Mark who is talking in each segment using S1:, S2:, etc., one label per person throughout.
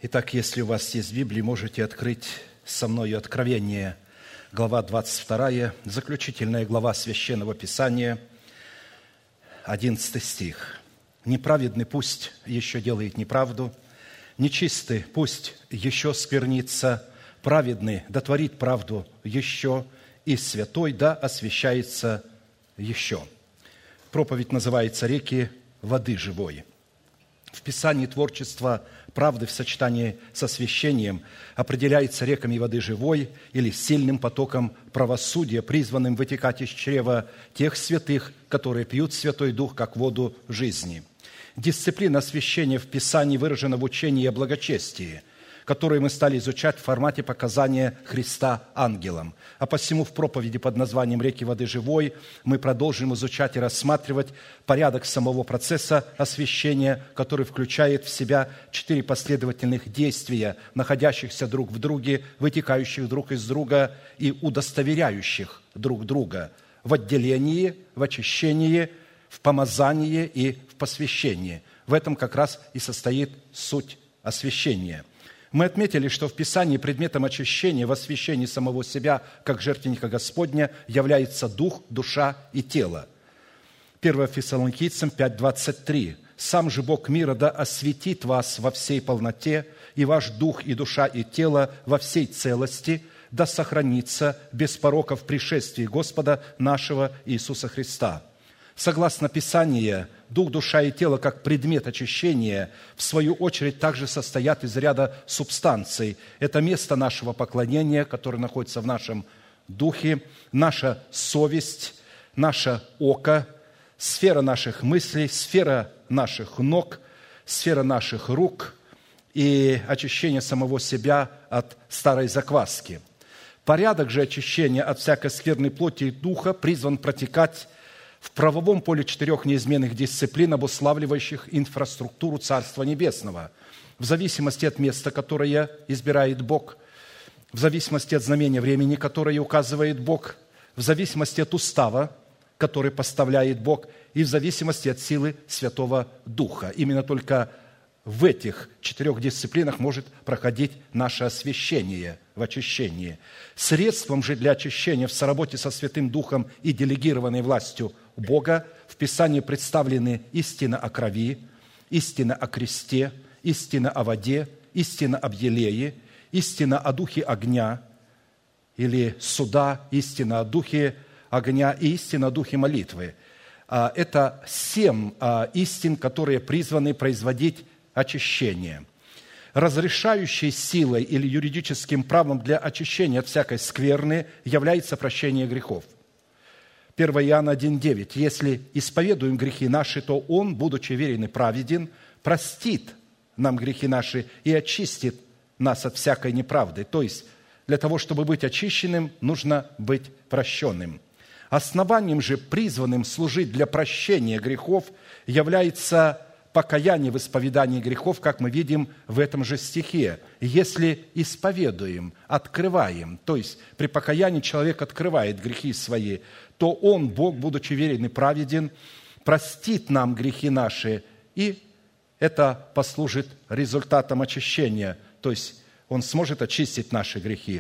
S1: Итак, если у вас есть Библия, можете открыть со мною Откровение, глава 22, заключительная глава Священного Писания, 11 стих. «Неправедный пусть еще делает неправду, нечистый пусть еще сквернится, праведный да творит правду еще, и святой да освящается еще». Проповедь называется «Реки воды живой». В Писании творчество правды в сочетании со освящением определяется реками воды живой или сильным потоком правосудия, призванным вытекать из чрева тех святых, которые пьют Святой Дух, как воду жизни. Дисциплина освящения в Писании выражена в учении о благочестии, которое мы стали изучать в формате показания Христа ангелам. А посему в проповеди под названием «Реки воды живой» мы продолжим изучать и рассматривать порядок самого процесса освящения, который включает в себя 4 последовательных действия, находящихся друг в друге, вытекающих друг из друга и удостоверяющих друг друга в отделении, в очищении, в помазании и в посвящении. В этом как раз и состоит суть освящения. Мы отметили, что в Писании предметом очищения в освящении самого себя, как жертвенника Господня, является дух, душа и тело. 1 Фессалоникийцам 5:23. «Сам же Бог мира да осветит вас во всей полноте, и ваш дух, и душа, и тело во всей целости, да сохранится без порока в пришествии Господа нашего Иисуса Христа». Согласно Писанию, дух, душа и тело, как предмет очищения, в свою очередь также состоят из ряда субстанций. Это место нашего поклонения, которое находится в нашем духе, наша совесть, наше око, сфера наших мыслей, сфера наших ног, сфера наших рук и очищение самого себя от старой закваски. Порядок же очищения от всякой скверной плоти и духа призван протекать в правовом поле 4 неизменных дисциплин, обуславливающих инфраструктуру Царства Небесного, в зависимости от места, которое избирает Бог, в зависимости от знамения времени, которое указывает Бог, в зависимости от устава, который поставляет Бог, и в зависимости от силы Святого Духа. Именно только в этих 4 дисциплинах может проходить наше освящение в очищении. Средством же для очищения в соработе со Святым Духом и делегированной властью Бога в Писании представлены истина о крови, истина о кресте, истина о воде, истина об елее, истина о духе огня или суда, истина о духе огня и истина о духе молитвы. Это 7 истин, которые призваны производить очищение. Разрешающей силой или юридическим правом для очищения от всякой скверны является прощение грехов. 1 Иоанна 1:9. «Если исповедуем грехи наши, то Он, будучи верен и праведен, простит нам грехи наши и очистит нас от всякой неправды». То есть, для того, чтобы быть очищенным, нужно быть прощенным. Основанием же, призванным служить для прощения грехов, является покаяние в исповедании грехов, как мы видим в этом же стихе. Если исповедуем, открываем, то есть при покаянии человек открывает грехи свои, то Он, Бог, будучи верен и праведен, простит нам грехи наши, и это послужит результатом очищения, то есть Он сможет очистить наши грехи.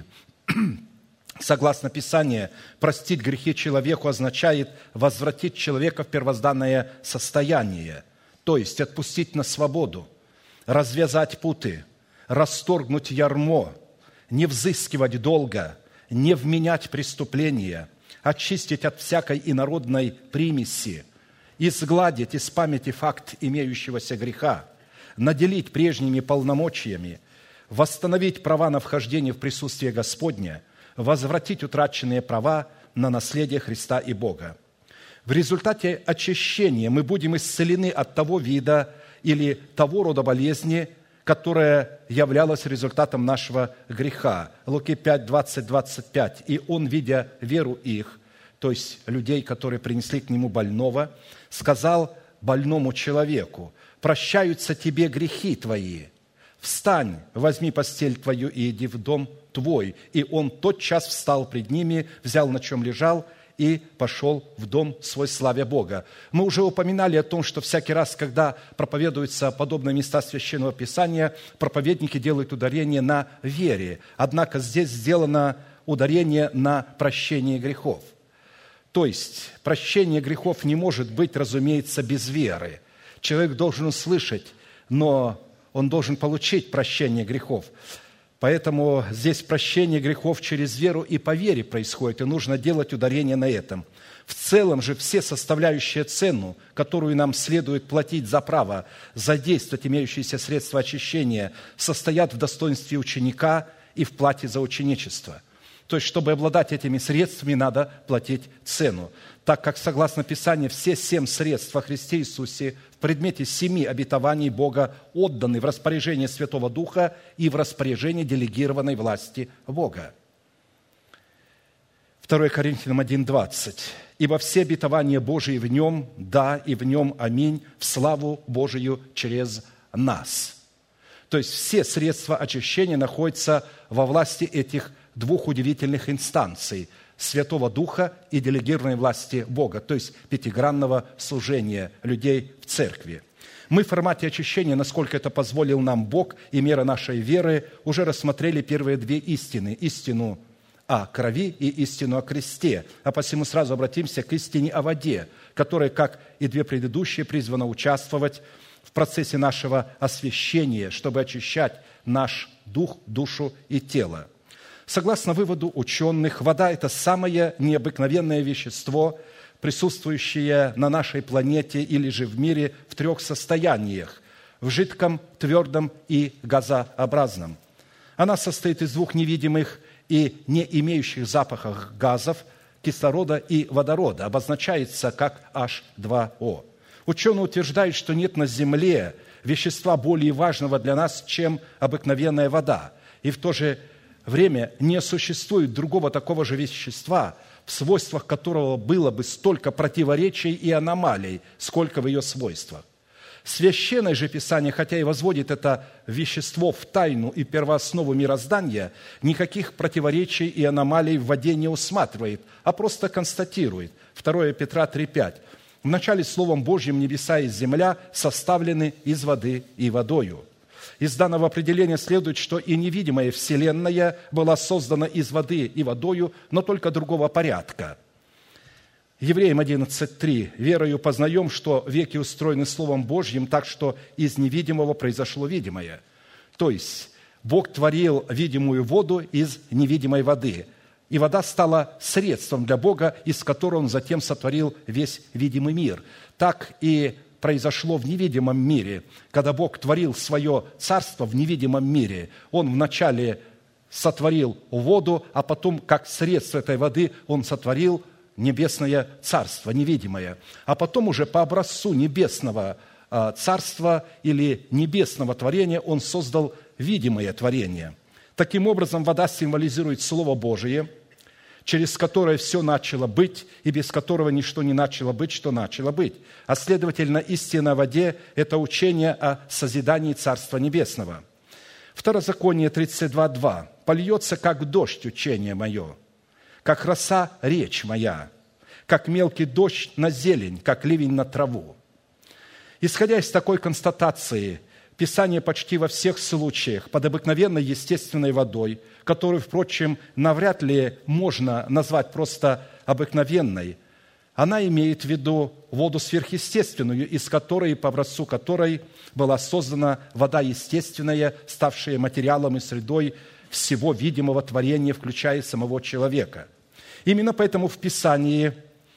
S1: Согласно Писанию, простить грехи человеку означает возвратить человека в первозданное состояние, то есть отпустить на свободу, развязать путы, расторгнуть ярмо, не взыскивать долга, не вменять преступления, очистить от всякой инородной примеси, изгладить из памяти факт имеющегося греха, наделить прежними полномочиями, восстановить права на вхождение в присутствие Господне, возвратить утраченные права на наследие Христа и Бога. В результате очищения мы будем исцелены от того вида или того рода болезни, которая являлась результатом нашего греха. Луки 5, 20, 25. «И Он, видя веру их», то есть людей, которые принесли к Нему больного, сказал больному человеку: «Прощаются тебе грехи твои. Встань, возьми постель твою и иди в дом твой». И он тотчас встал пред ними, взял, на чем лежал, и пошел в дом свой, славя Бога». Мы уже упоминали о том, что всякий раз, когда проповедуются подобные места Священного Писания, проповедники делают ударение на вере. Однако здесь сделано ударение на прощение грехов. То есть прощение грехов не может быть, разумеется, без веры. Человек должен услышать, но он должен получить прощение грехов. Поэтому здесь прощение грехов через веру и по вере происходит, и нужно делать ударение на этом. В целом же все составляющие цену, которую нам следует платить за право задействовать имеющиеся средства очищения, состоят в достоинстве ученика и в плате за ученичество. То есть, чтобы обладать этими средствами, надо платить цену. Так как, согласно Писанию, все 7 средств во Христе Иисусе в предмете 7 обетований Бога отданы в распоряжение Святого Духа и в распоряжение делегированной власти Бога. 2 Коринфянам 1:20. «Ибо все обетования Божии в Нем, да, и в Нем аминь, в славу Божию через нас». То есть, все средства очищения находятся во власти этих 2 удивительных инстанций – Святого Духа и делегированной власти Бога, то есть пятигранного служения людей в церкви. Мы в формате очищения, насколько это позволил нам Бог и мера нашей веры, уже рассмотрели первые 2 истины – истину о крови и истину о кресте. А посему сразу обратимся к истине о воде, которая, как и 2 предыдущие, призвана участвовать в процессе нашего освящения, чтобы очищать наш дух, душу и тело. Согласно выводу ученых, вода – это самое необыкновенное вещество, присутствующее на нашей планете или же в мире в 3 состояниях – в жидком, твердом и газообразном. Она состоит из 2 невидимых и не имеющих запахов газов – кислорода и водорода, обозначается как H2O. Ученые утверждают, что нет на Земле вещества более важного для нас, чем обыкновенная вода, и в то же время не существует другого такого же вещества, в свойствах которого было бы столько противоречий и аномалий, сколько в ее свойствах. Священное же Писание, хотя и возводит это вещество в тайну и первооснову мироздания, никаких противоречий и аномалий в воде не усматривает, а просто констатирует. 2 Петра 3:5. «Вначале Словом Божьим небеса и земля составлены из воды и водою». Из данного определения следует, что и невидимая Вселенная была создана из воды и водою, но только другого порядка. Евреям 11:3. «Верою познаем, что веки устроены Словом Божьим, так что из невидимого произошло видимое». То есть Бог творил видимую воду из невидимой воды, и вода стала средством для Бога, из которого Он затем сотворил весь видимый мир. Так и произошло в невидимом мире. Когда Бог творил свое царство в невидимом мире, Он вначале сотворил воду, а потом, как средство этой воды, Он сотворил небесное царство, невидимое. А потом уже по образцу небесного царства или небесного творения Он создал видимое творение. Таким образом, вода символизирует Слово Божие, через которое все начало быть, и без которого ничто не начало быть, что начало быть. А следовательно, истина о воде – это учение о созидании Царства Небесного. Второзаконие 32:2. «Польется, как дождь, учение мое, как роса речь моя, как мелкий дождь на зелень, как ливень на траву». Исходя из такой констатации, Писание почти во всех случаях под обыкновенной естественной водой, которую, впрочем, навряд ли можно назвать просто обыкновенной, она имеет в виду воду сверхъестественную, из которой и по образцу которой была создана вода естественная, ставшая материалом и средой всего видимого творения, включая самого человека. Именно поэтому в Писании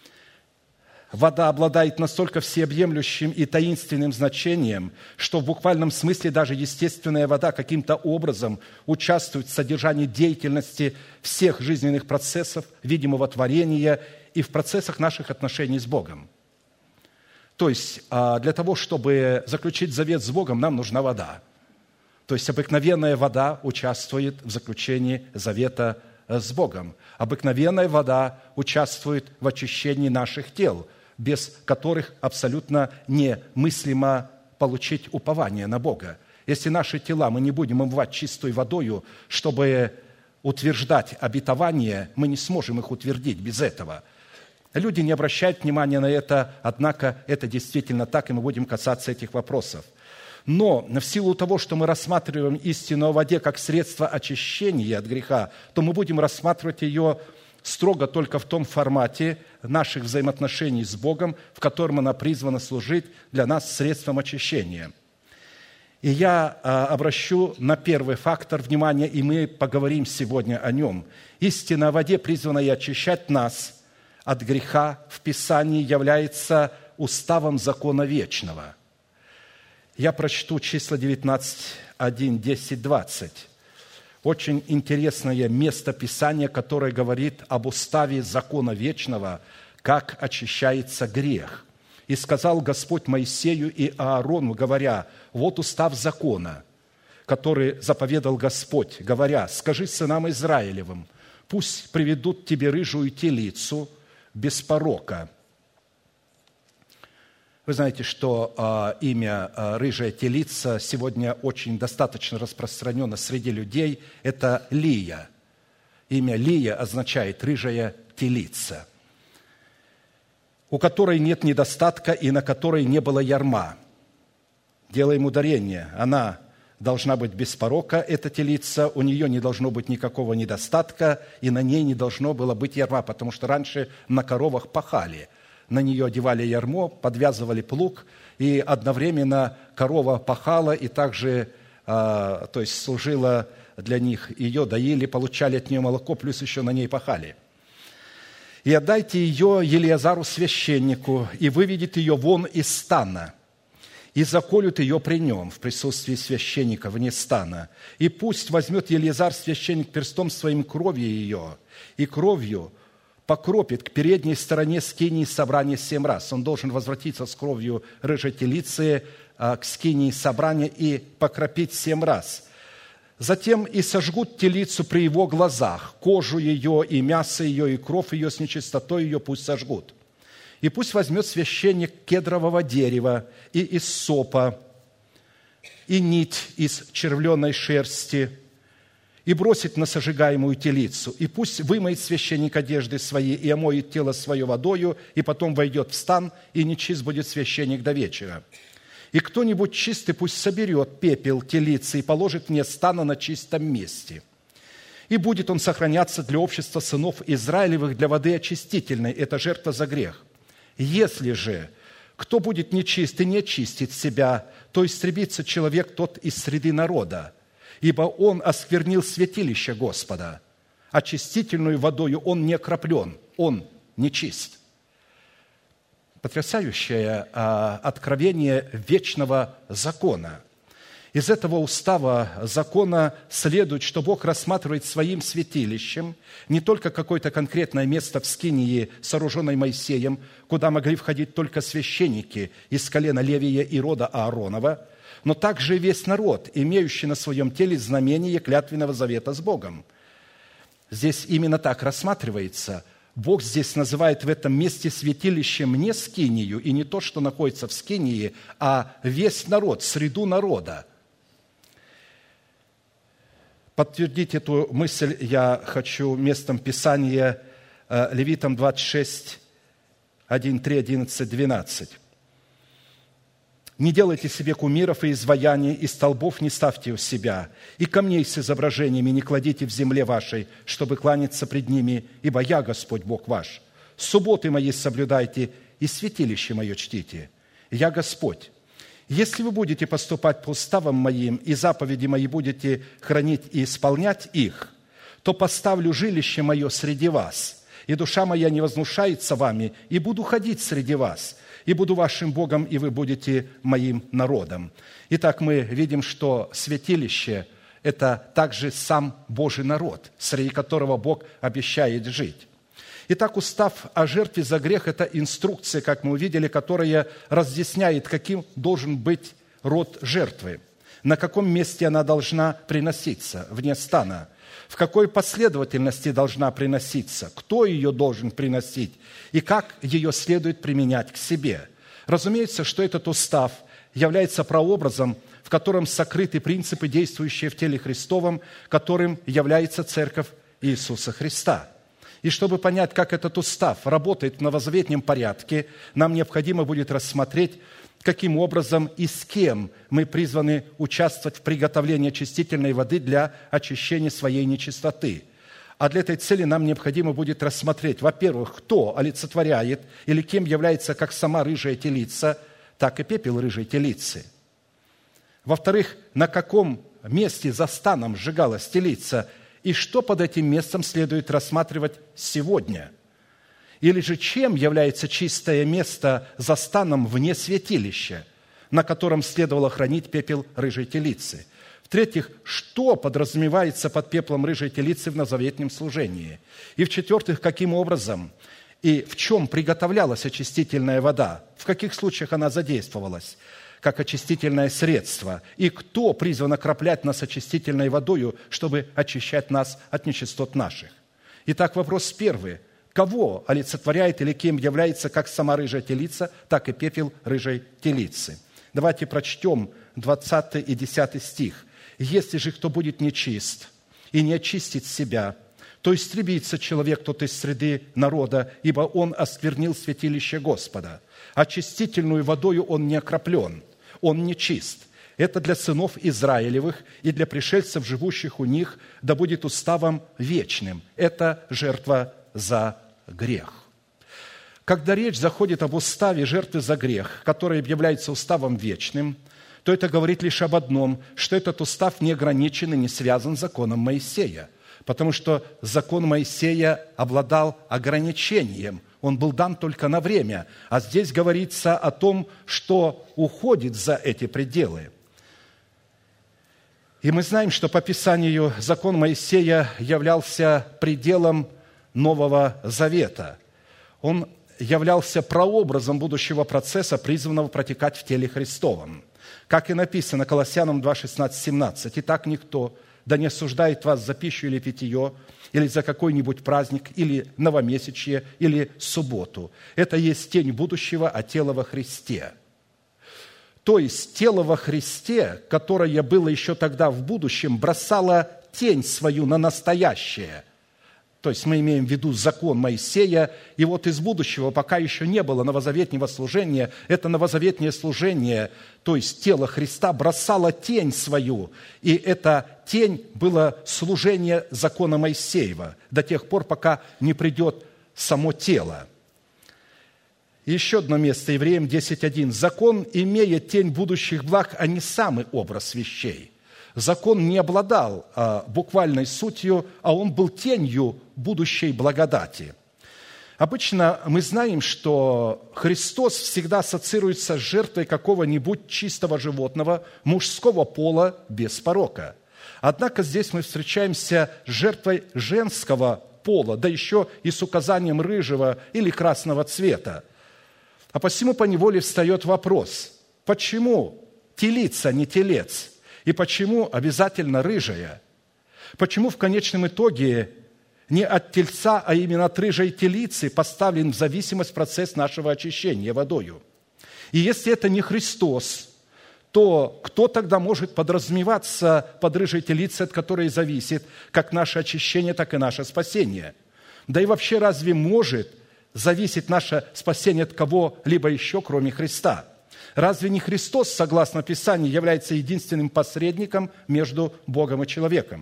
S1: вода обладает настолько всеобъемлющим и таинственным значением, что в буквальном смысле даже естественная вода каким-то образом участвует в содержании деятельности всех жизненных процессов, видимого творения и в процессах наших отношений с Богом. То есть для того, чтобы заключить завет с Богом, нам нужна вода. То есть обыкновенная вода участвует в заключении завета с Богом. Обыкновенная вода участвует в очищении наших тел, без которых абсолютно немыслимо получить упование на Бога. Если наши тела мы не будем омывать чистой водою, чтобы утверждать обетование, мы не сможем их утвердить без этого. Люди не обращают внимания на это, однако это действительно так, и мы будем касаться этих вопросов. Но в силу того, что мы рассматриваем истину о воде как средство очищения от греха, то мы будем рассматривать ее строго только в том формате наших взаимоотношений с Богом, в котором она призвана служить для нас средством очищения. И я обращу на первый фактор внимания, и мы поговорим сегодня о нем. Истина о воде, призванная очищать нас от греха, в Писании является уставом закона вечного. Я прочту числа 19, 1, 10, 20. Очень интересное место Писания, которое говорит об уставе закона вечного, как очищается грех. «И сказал Господь Моисею и Аарону, говоря, вот устав закона, который заповедал Господь, говоря, скажи сынам Израилевым, пусть приведут тебе рыжую телицу без порока». Вы знаете, что имя «рыжая телица» сегодня очень достаточно распространено среди людей. Это Лия. Имя Лия означает «рыжая телица», у которой нет недостатка и на которой не было ярма. Делаем ударение. Она должна быть без порока, эта телица, у нее не должно быть никакого недостатка, и на ней не должно было быть ярма, потому что раньше на коровах пахали. На нее одевали ярмо, подвязывали плуг, и одновременно корова пахала и также, то есть служила для них. Ее доили, получали от нее молоко, плюс еще на ней пахали. «И отдайте ее Елиазару священнику, и выведет ее вон из стана, и заколют ее при нем в присутствии священника вне стана. И пусть возьмет Елиазар священник перстом своим кровью ее, и кровью покропит к передней стороне скинии собрания 7 раз». Он должен возвратиться с кровью рыжей телицы к скинии собрания и покропить 7 раз. «Затем и сожгут телицу при его глазах, кожу ее, и мясо ее, и кровь ее с нечистотой ее пусть сожгут. И пусть возьмет священник кедрового дерева и иссопа, и нить из червленой шерсти, и бросит на сожигаемую телицу. И пусть вымоет священник одежды свои, и омоет тело свое водою, и потом войдет в стан, и нечист будет священник до вечера. И кто-нибудь чистый пусть соберет пепел телицы и положит вне стана на чистом месте. И будет он сохраняться для общества сынов Израилевых для воды очистительной». Это жертва за грех. «Если же кто будет нечист и не очистит себя, то истребится человек тот из среды народа, ибо он осквернил святилище Господа. Очистительную водою он не окроплен, он нечист». Потрясающее откровение вечного закона. Из этого устава закона следует, что Бог рассматривает своим святилищем не только какое-то конкретное место в скинии, сооруженной Моисеем, куда могли входить только священники из колена Левия и рода Ааронова, но также и весь народ, имеющий на своем теле знамение клятвенного завета с Богом. Здесь именно так рассматривается. Бог здесь называет в этом месте святилищем не скинию и не то, что находится в скинии, а весь народ, среду народа. Подтвердить эту мысль я хочу местом Писания Левитам 26, 1, 3, 11, 12. «Не делайте себе кумиров и изваяний, и столбов не ставьте у себя, и камней с изображениями не кладите в земле вашей, чтобы кланяться пред ними, ибо я Господь Бог ваш. Субботы мои соблюдайте, и святилище мое чтите. Я Господь. Если вы будете поступать по уставам моим, и заповеди мои будете хранить и исполнять их, то поставлю жилище мое среди вас, и душа моя не вознушается вами, и буду ходить среди вас, и буду вашим Богом, и вы будете моим народом». Итак, мы видим, что святилище – это также сам Божий народ, среди которого Бог обещает жить. Итак, устав о жертве за грех – это инструкция, как мы увидели, которая разъясняет, каким должен быть род жертвы, на каком месте она должна приноситься, вне стана, в какой последовательности должна приноситься, кто ее должен приносить и как ее следует применять к себе. Разумеется, что этот устав является прообразом, в котором сокрыты принципы, действующие в теле Христовом, которым является Церковь Иисуса Христа. И чтобы понять, как этот устав работает в новозаветном порядке, нам необходимо будет рассмотреть, каким образом и с кем мы призваны участвовать в приготовлении очистительной воды для очищения своей нечистоты. А для этой цели нам необходимо будет рассмотреть, во-первых, кто олицетворяет или кем является как сама рыжая телица, так и пепел рыжей телицы. Во-вторых, на каком месте за станом сжигалась телица, и что под этим местом следует рассматривать сегодня. Или же чем является чистое место за станом вне святилища, на котором следовало хранить пепел рыжей телицы. В-третьих, что подразумевается под пеплом рыжей телицы в новозаветном служении. И в-четвертых, каким образом и в чем приготовлялась очистительная вода, в каких случаях она задействовалась как очистительное средство, и кто призван окроплять нас очистительной водою, чтобы очищать нас от нечистот наших. Итак, вопрос первый. Кого олицетворяет или кем является как сама рыжая телица, так и пепел рыжей телицы? Давайте прочтем 20 и 10 стих. «Если же кто будет нечист и не очистит себя, то истребится человек тот из среды народа, ибо он осквернил святилище Господа. Очистительную водою он не окроплен, он нечист. Это для сынов Израилевых и для пришельцев, живущих у них, да будет уставом вечным. Это жертва за грех». Когда речь заходит об уставе жертвы за грех, который является уставом вечным, то это говорит лишь об одном, что этот устав не ограничен и не связан с законом Моисея, потому что закон Моисея обладал ограничением, он был дан только на время, а здесь говорится о том, что уходит за эти пределы. И мы знаем, что по Писанию закон Моисея являлся пределом Нового Завета. Он являлся прообразом будущего процесса, призванного протекать в теле Христовом. Как и написано Колоссянам 2, 16, 17. «Итак, никто да не осуждает вас за пищу или питье, или за какой-нибудь праздник, или новомесячье, или субботу. Это есть тень будущего, а тело во Христе». То есть тело во Христе, которое было еще тогда в будущем, бросало тень свою на настоящее. То есть мы имеем в виду закон Моисея, и вот из будущего, пока еще не было новозаветнего служения, это новозаветнее служение, то есть тело Христа бросало тень свою, и эта тень было служение закона Моисеева до тех пор, пока не придет само тело. И еще одно место, Евреям 10:1. «Закон имеет тень будущих благ, а не самый образ вещей». Закон не обладал буквальной сутью, а он был тенью будущей благодати. Обычно мы знаем, что Христос всегда ассоциируется с жертвой какого-нибудь чистого животного мужского пола без порока. Однако здесь мы встречаемся с жертвой женского пола, да еще и с указанием рыжего или красного цвета. А посему поневоле встает вопрос, почему телица, не телец? И почему обязательно рыжая? Почему в конечном итоге не от тельца, а именно от рыжей телицы поставлен в зависимость процесс нашего очищения водою? И если это не Христос, то кто тогда может подразумеваться под рыжей телицей, от которой зависит как наше очищение, так и наше спасение? Да и вообще разве может зависеть наше спасение от кого-либо еще, кроме Христа? Разве не Христос, согласно Писанию, является единственным посредником между Богом и человеком?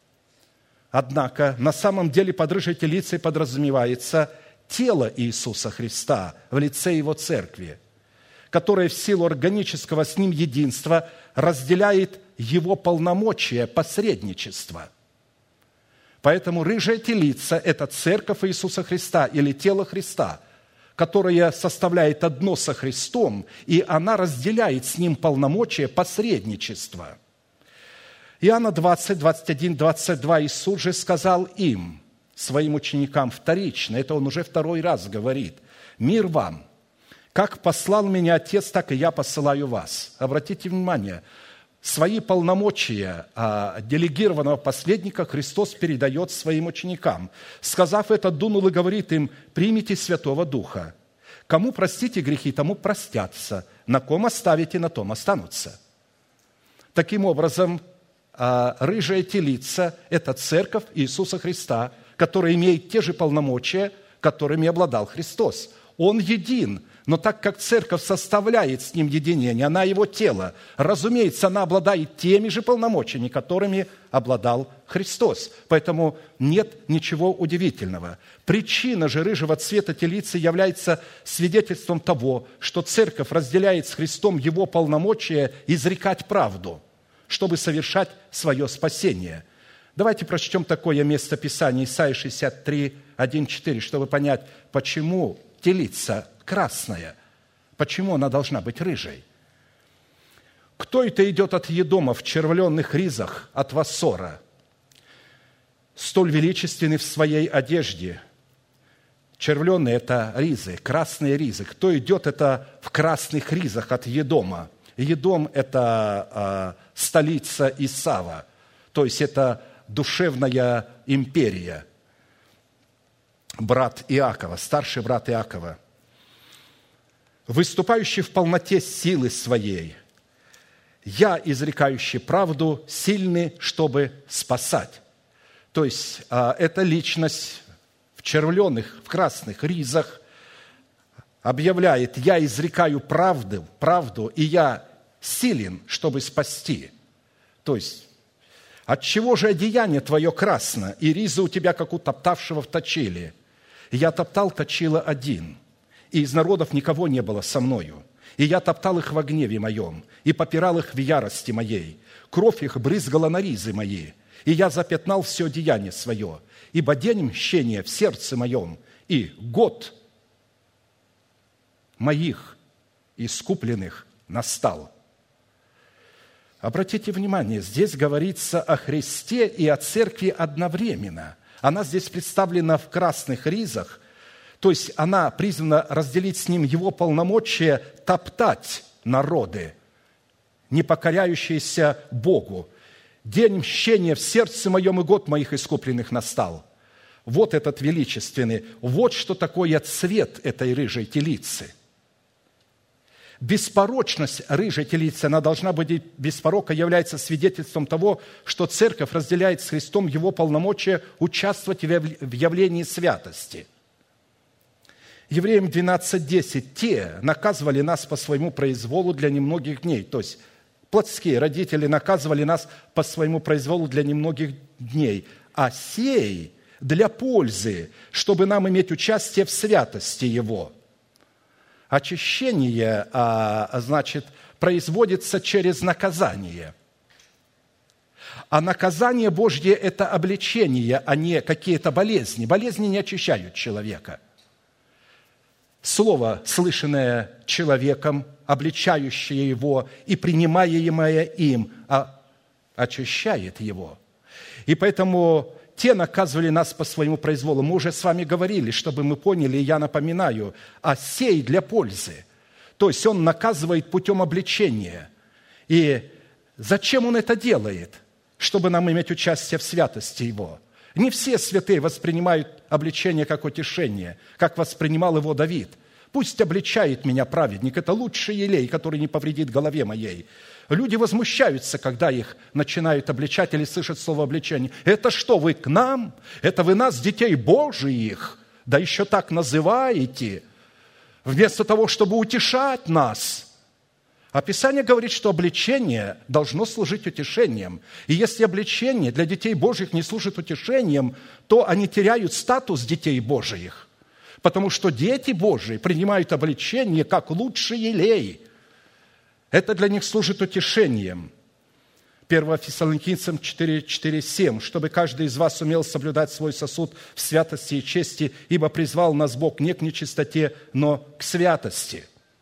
S1: Однако, на самом деле под рыжей телицей подразумевается тело Иисуса Христа в лице Его Церкви, которое в силу органического с Ним единства разделяет Его полномочия посредничества. Поэтому рыжая телица – это Церковь Иисуса Христа или тело Христа, которая составляет одно со Христом, и она разделяет с Ним полномочия посредничества. Иоанна 20, 21, 22 Иисус же сказал им, своим ученикам вторично, это Он уже второй раз говорит, «Мир вам! Как послал меня Отец, так и я посылаю вас». Обратите внимание, свои полномочия делегированного посредника Христос передает своим ученикам. Сказав это, дунул и говорит им: «Примите Святого Духа. Кому простите грехи, тому простятся. На ком оставите, на том останутся». Таким образом, рыжая телица – это Церковь Иисуса Христа, который имеет те же полномочия, которыми обладал Христос. Он един, но так как церковь составляет с ним единение, она его тело, разумеется, она обладает теми же полномочиями, которыми обладал Христос. Поэтому нет ничего удивительного. Причина же рыжего цвета телицы является свидетельством того, что церковь разделяет с Христом его полномочия изрекать правду, чтобы совершать свое спасение. Давайте прочтем такое место Писания, Исайя 63, 1-4, чтобы понять, почему телица красная, почему она должна быть рыжей. «Кто это идет от Едома в червленных ризах от Вассора, столь величественный в своей одежде?» Червленые – это ризы, красные ризы. Кто идет это в красных ризах от Едома? Едом – это столица Исава, то есть это душевная империя. Брат Иакова, старший брат Иакова. «Выступающий в полноте силы своей, я, изрекающий правду, сильный, чтобы спасать». То есть эта личность в червленых, в красных ризах объявляет: «Я изрекаю правду, и я силен, чтобы спасти». То есть, «Отчего же одеяние твое красно, и ризы у тебя, как у топтавшего в точиле? Я топтал точило один, и из народов никого не было со мною. И я топтал их во гневе моем, и попирал их в ярости моей. Кровь их брызгала на ризы мои, и я запятнал все одеяние свое, ибо день мщения в сердце моем, и год моих искупленных настал». Обратите внимание, здесь говорится о Христе и о церкви одновременно. Она здесь представлена в красных ризах, то есть она призвана разделить с ним его полномочия топтать народы, не покоряющиеся Богу. «День мщения в сердце моем, и год моих искупленных настал». Вот этот величественный, вот что такое цвет этой рыжей телицы. Беспорочность рыжей телицы, она должна быть без порока, является свидетельством того, что церковь разделяет с Христом его полномочия участвовать в явлении святости. Евреям 12:10: «Те наказывали нас по своему произволу для немногих дней». То есть плотские родители наказывали нас по своему произволу для немногих дней, а сей для пользы, чтобы нам иметь участие в святости Его. Очищение, производится через наказание. А наказание Божье – это обличение, а не какие-то болезни. Болезни не очищают человека. Слово, слышанное человеком, обличающее его и принимаемое им, очищает его. И поэтому те наказывали нас по своему произволу. Мы уже с вами говорили, чтобы мы поняли, и я напоминаю, а сей для пользы. То есть он наказывает путем обличения. И зачем он это делает? Чтобы нам иметь участие в святости его. Не все святые воспринимают обличение как утешение, как воспринимал его Давид. «Пусть обличает меня праведник, это лучший елей, который не повредит голове моей». Люди возмущаются, когда их начинают обличать или слышат слово обличение. «Это что, вы к нам? Это вы нас, детей Божиих, да еще так называете, вместо того, чтобы утешать нас». А Писание говорит, что обличение должно служить утешением. И если обличение для детей Божьих не служит утешением, то они теряют статус детей Божиих. Потому что дети Божии принимают обличение как лучший елей. Это для них служит утешением. 1 Фессалоникийцам 4:7, чтобы каждый из вас умел соблюдать свой сосуд в святости и чести, ибо призвал нас Бог не к нечистоте, но к святости.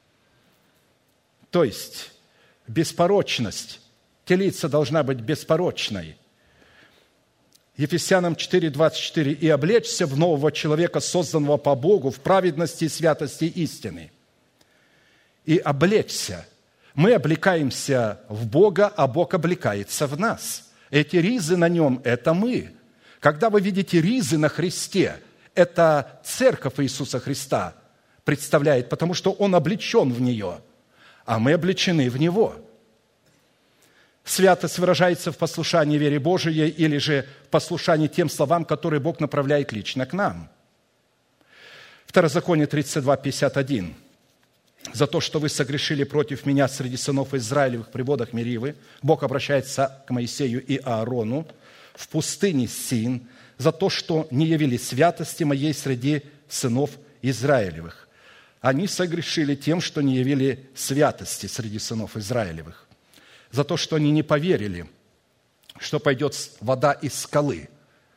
S1: То есть беспорочность. Телица должна быть беспорочной. Ефесянам 4:24, «И облечься в нового человека, созданного по Богу, в праведности, святости истины». И облечься. Мы облекаемся в Бога, а Бог облекается в нас. Эти ризы на нем – это мы. Когда вы видите ризы на Христе, это церковь Иисуса Христа представляет, потому что Он облечен в нее, а мы облечены в Него. Святость выражается в послушании вере Божией или же в послушании тем словам, которые Бог направляет лично к нам. Второзаконие 32:51. «За то, что вы согрешили против меня среди сынов Израилевых при водах Меривы», Бог обращается к Моисею и Аарону, «в пустыне Син, за то, что не явили святости моей среди сынов Израилевых». Они согрешили тем, что не явили святости среди сынов Израилевых, за то, что они не поверили, что пойдет вода из скалы.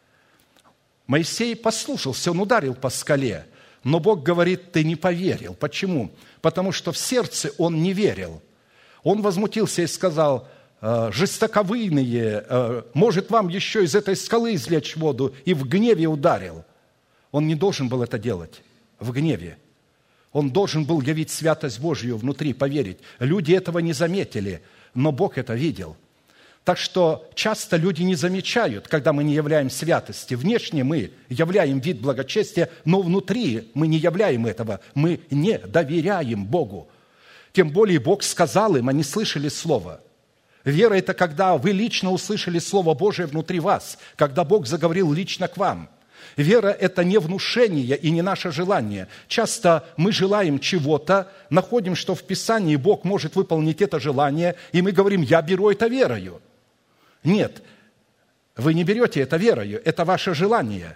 S1: Моисей послушался, он ударил по скале, но Бог говорит: ты не поверил. Почему? Потому что в сердце он не верил. Он возмутился и сказал: жестоковыйные, может вам еще из этой скалы извлечь воду, и в гневе ударил. Он не должен был это делать в гневе. Он должен был явить святость Божью внутри, поверить. Люди этого не заметили, но Бог это видел. Так что часто люди не замечают, когда мы не являем святости. Внешне мы являем вид благочестия, но внутри мы не являем этого. Мы не доверяем Богу. Тем более Бог сказал им, они слышали Слово. Вера – это когда вы лично услышали Слово Божие внутри вас, когда Бог заговорил лично к вам. Вера – это не внушение и не наше желание. Часто мы желаем чего-то, находим, что в Писании Бог может выполнить это желание, и мы говорим: я беру это верою. Нет, вы не берете это верою, это ваше желание.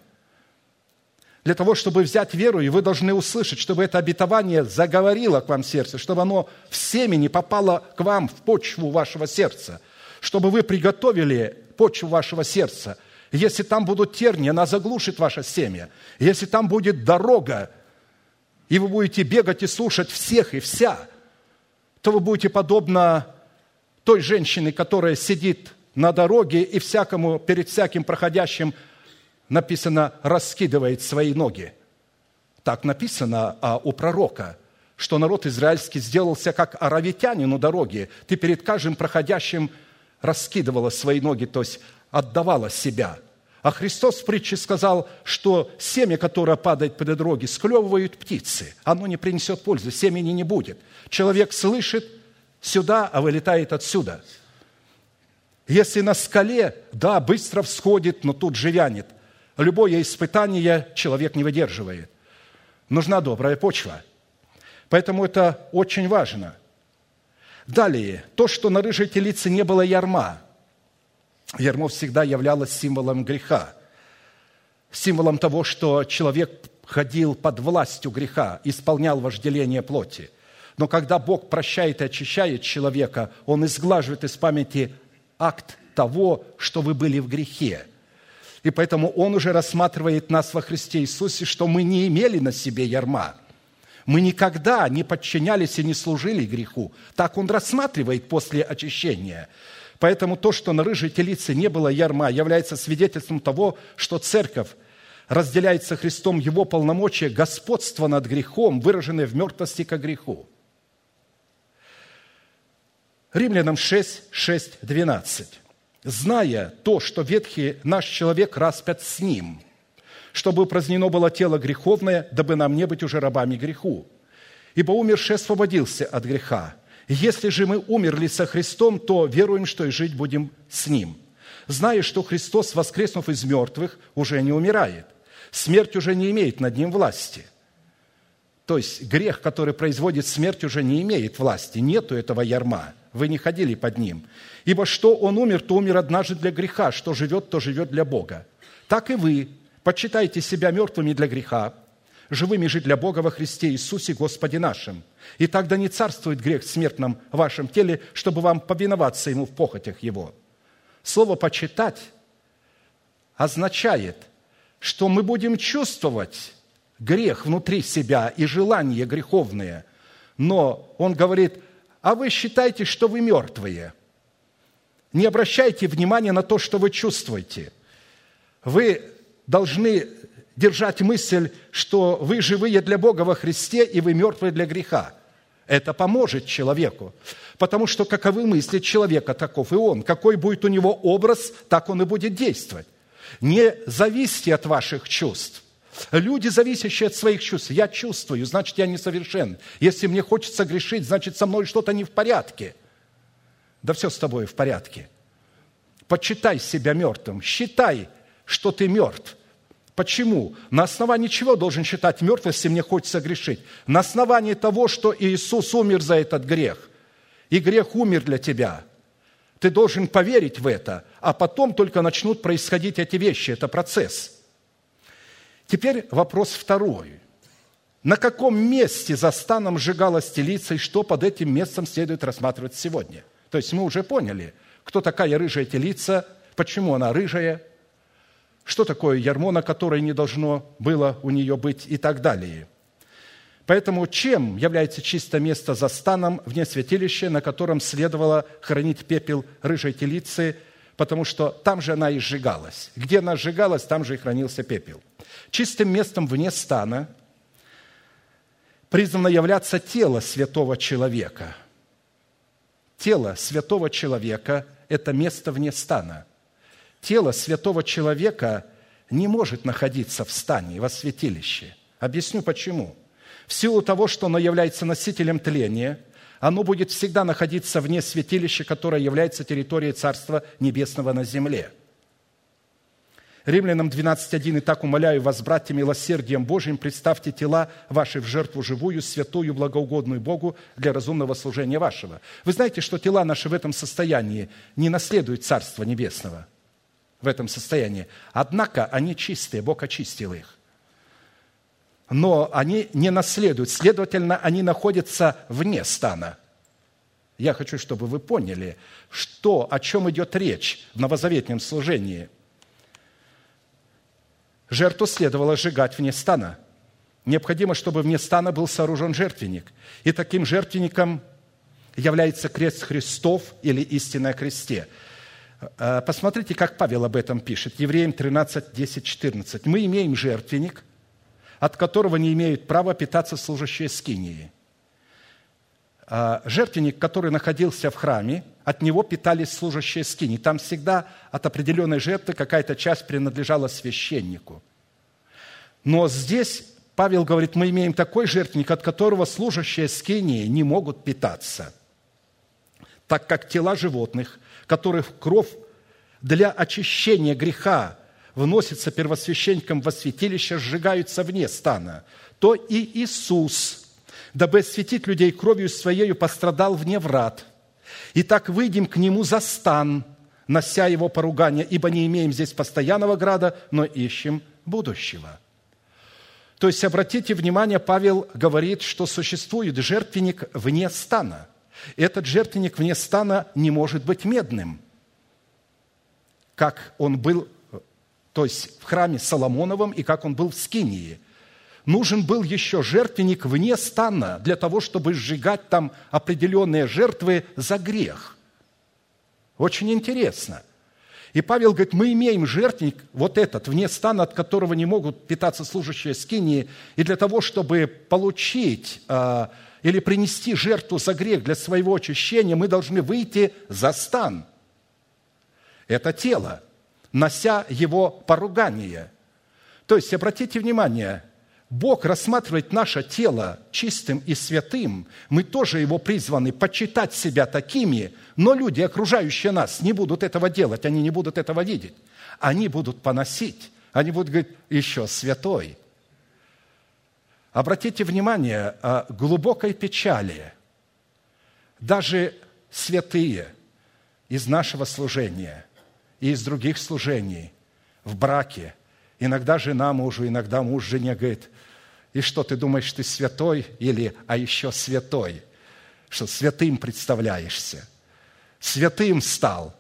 S1: Для того, чтобы взять веру, вы должны услышать, чтобы это обетование заговорило к вам в сердце, чтобы оно в семени попало к вам в почву вашего сердца, чтобы вы приготовили почву вашего сердца. Если там будут тернии, она заглушит ваше семя. Если там будет дорога, и вы будете бегать и слушать всех и вся, то вы будете подобно той женщине, которая сидит на дороге и перед всяким проходящим, написано, раскидывает свои ноги. Так написано у пророка, что народ израильский сделался как аравитянин у дороги. Ты перед каждым проходящим раскидывала свои ноги, то есть отдавала себя. А Христос в притче сказал, что семя, которое падает по дороге, склевывают птицы. Оно не принесет пользы, семени не будет. Человек слышит сюда, а вылетает отсюда. Если на скале, да, быстро всходит, но тут же вянет. Любое испытание человек не выдерживает. Нужна добрая почва. Поэтому это очень важно. Далее, то, что на рыжей телице не было ярма. Ярмо всегда являлось символом греха, символом того, что человек ходил под властью греха, исполнял вожделение плоти. Но когда Бог прощает и очищает человека, Он изглаживает из памяти акт того, что вы были в грехе. И поэтому Он уже рассматривает нас во Христе Иисусе, что мы не имели на себе ярма. Мы никогда не подчинялись и не служили греху. Так Он рассматривает после очищения. Поэтому то, что на рыжей телице не было ярма, является свидетельством того, что церковь разделяет со Христом Его полномочия господства над грехом, выраженное в мертвости ко греху. Римлянам 6:12. «Зная то, что ветхий наш человек распят с ним, чтобы упразднено было тело греховное, дабы нам не быть уже рабами греху. Ибо умерший освободился от греха. Если же мы умерли со Христом, то веруем, что и жить будем с Ним. Зная, что Христос, воскреснув из мертвых, уже не умирает. Смерть уже не имеет над Ним власти». То есть грех, который производит смерть, уже не имеет власти. Нету этого ярма. Вы не ходили под ним. «Ибо что Он умер, то умер однажды для греха, что живет, то живет для Бога. Так и вы почитайте себя мертвыми для греха, живыми же для Бога во Христе Иисусе Господе нашим. И тогда не царствует грех в смертном вашем теле, чтобы вам повиноваться Ему в похотях Его». Слово «почитать» означает, что мы будем чувствовать грех внутри себя и желания греховные. Но Он говорит: а вы считайте, что вы мертвые. Не обращайте внимания на то, что вы чувствуете. Вы должны держать мысль, что вы живые для Бога во Христе, и вы мертвые для греха. Это поможет человеку, потому что каковы мысли человека, таков и он. Какой будет у него образ, так он и будет действовать. Не зависите от ваших чувств. Люди, зависящие от своих чувств. Я чувствую, значит, я несовершен. Если мне хочется грешить, значит, со мной что-то не в порядке. Да все с тобой в порядке. Почитай себя мертвым. Считай, что ты мертв. Почему? На основании чего должен считать мертвым, если мне хочется грешить? На основании того, что Иисус умер за этот грех. И грех умер для тебя. Ты должен поверить в это, а потом только начнут происходить эти вещи. Это процесс. Теперь вопрос второй. На каком месте за станом сжигалась телица, и что под этим местом следует рассматривать сегодня? То есть мы уже поняли, кто такая рыжая телица, почему она рыжая, что такое ярмо, на которое не должно было у нее быть и так далее. Поэтому чем является чистое место за станом вне святилища, на котором следовало хранить пепел рыжей телицы, потому что там же она и сжигалась. Где она сжигалась, там же и хранился пепел. Чистым местом вне стана призвано являться тело святого человека. Тело святого человека – это место вне стана. Тело святого человека не может находиться в стане, во святилище. Объясню почему. В силу того, что оно является носителем тления, оно будет всегда находиться вне святилища, которое является территорией Царства Небесного на земле. Римлянам 12:1: «Итак, умоляю вас, братья, милосердием Божиим, представьте тела ваши в жертву живую, святую, благоугодную Богу для разумного служения вашего». Вы знаете, что тела наши в этом состоянии не наследуют Царства Небесного, в этом состоянии. Однако они чистые, Бог очистил их. Но они не наследуют, следовательно, они находятся вне стана. Я хочу, чтобы вы поняли, о чем идет речь в новозаветном служении. Жертву следовало сжигать вне стана. Необходимо, чтобы вне стана был сооружен жертвенник. И таким жертвенником является крест Христов или истина о кресте. Посмотрите, как Павел об этом пишет. Евреям 13:10-14. «Мы имеем жертвенник, от которого не имеют права питаться служащие скинии». Жертвенник, который находился в храме, от него питались служащие скинии. Там всегда от определенной жертвы какая-то часть принадлежала священнику. Но здесь Павел говорит, мы имеем такой жертвенник, от которого служащие скинии не могут питаться, так как тела животных, которых кровь для очищения греха вносится первосвященником во святилище, сжигаются вне стана, то и Иисус, дабы осветить людей кровью Своею, пострадал вне врат. Итак, выйдем к Нему за стан, нося Его поругание, ибо не имеем здесь постоянного града, но ищем будущего». То есть, обратите внимание, Павел говорит, что существует жертвенник вне стана. Этот жертвенник вне стана не может быть медным, как он был, то есть в храме Соломоновом и как он был в Скинии. Нужен был еще жертвенник вне стана для того, чтобы сжигать там определенные жертвы за грех. Очень интересно. И Павел говорит, мы имеем жертвенник, вот этот, вне стана, от которого не могут питаться служащие скинии, и для того, чтобы получить или принести жертву за грех для своего очищения, мы должны выйти за стан. Это тело, нося его поругание. То есть, обратите внимание, Бог рассматривает наше тело чистым и святым. Мы тоже Его призваны почитать себя такими, но люди, окружающие нас, не будут этого делать, они не будут этого видеть. Они будут поносить, они будут говорить, еще святой. Обратите внимание, глубокой печали даже святые из нашего служения и из других служений в браке, иногда жена мужу, иногда муж жене говорит, и что, ты думаешь, ты святой? Или, а еще святой? Что, святым представляешься? Святым стал.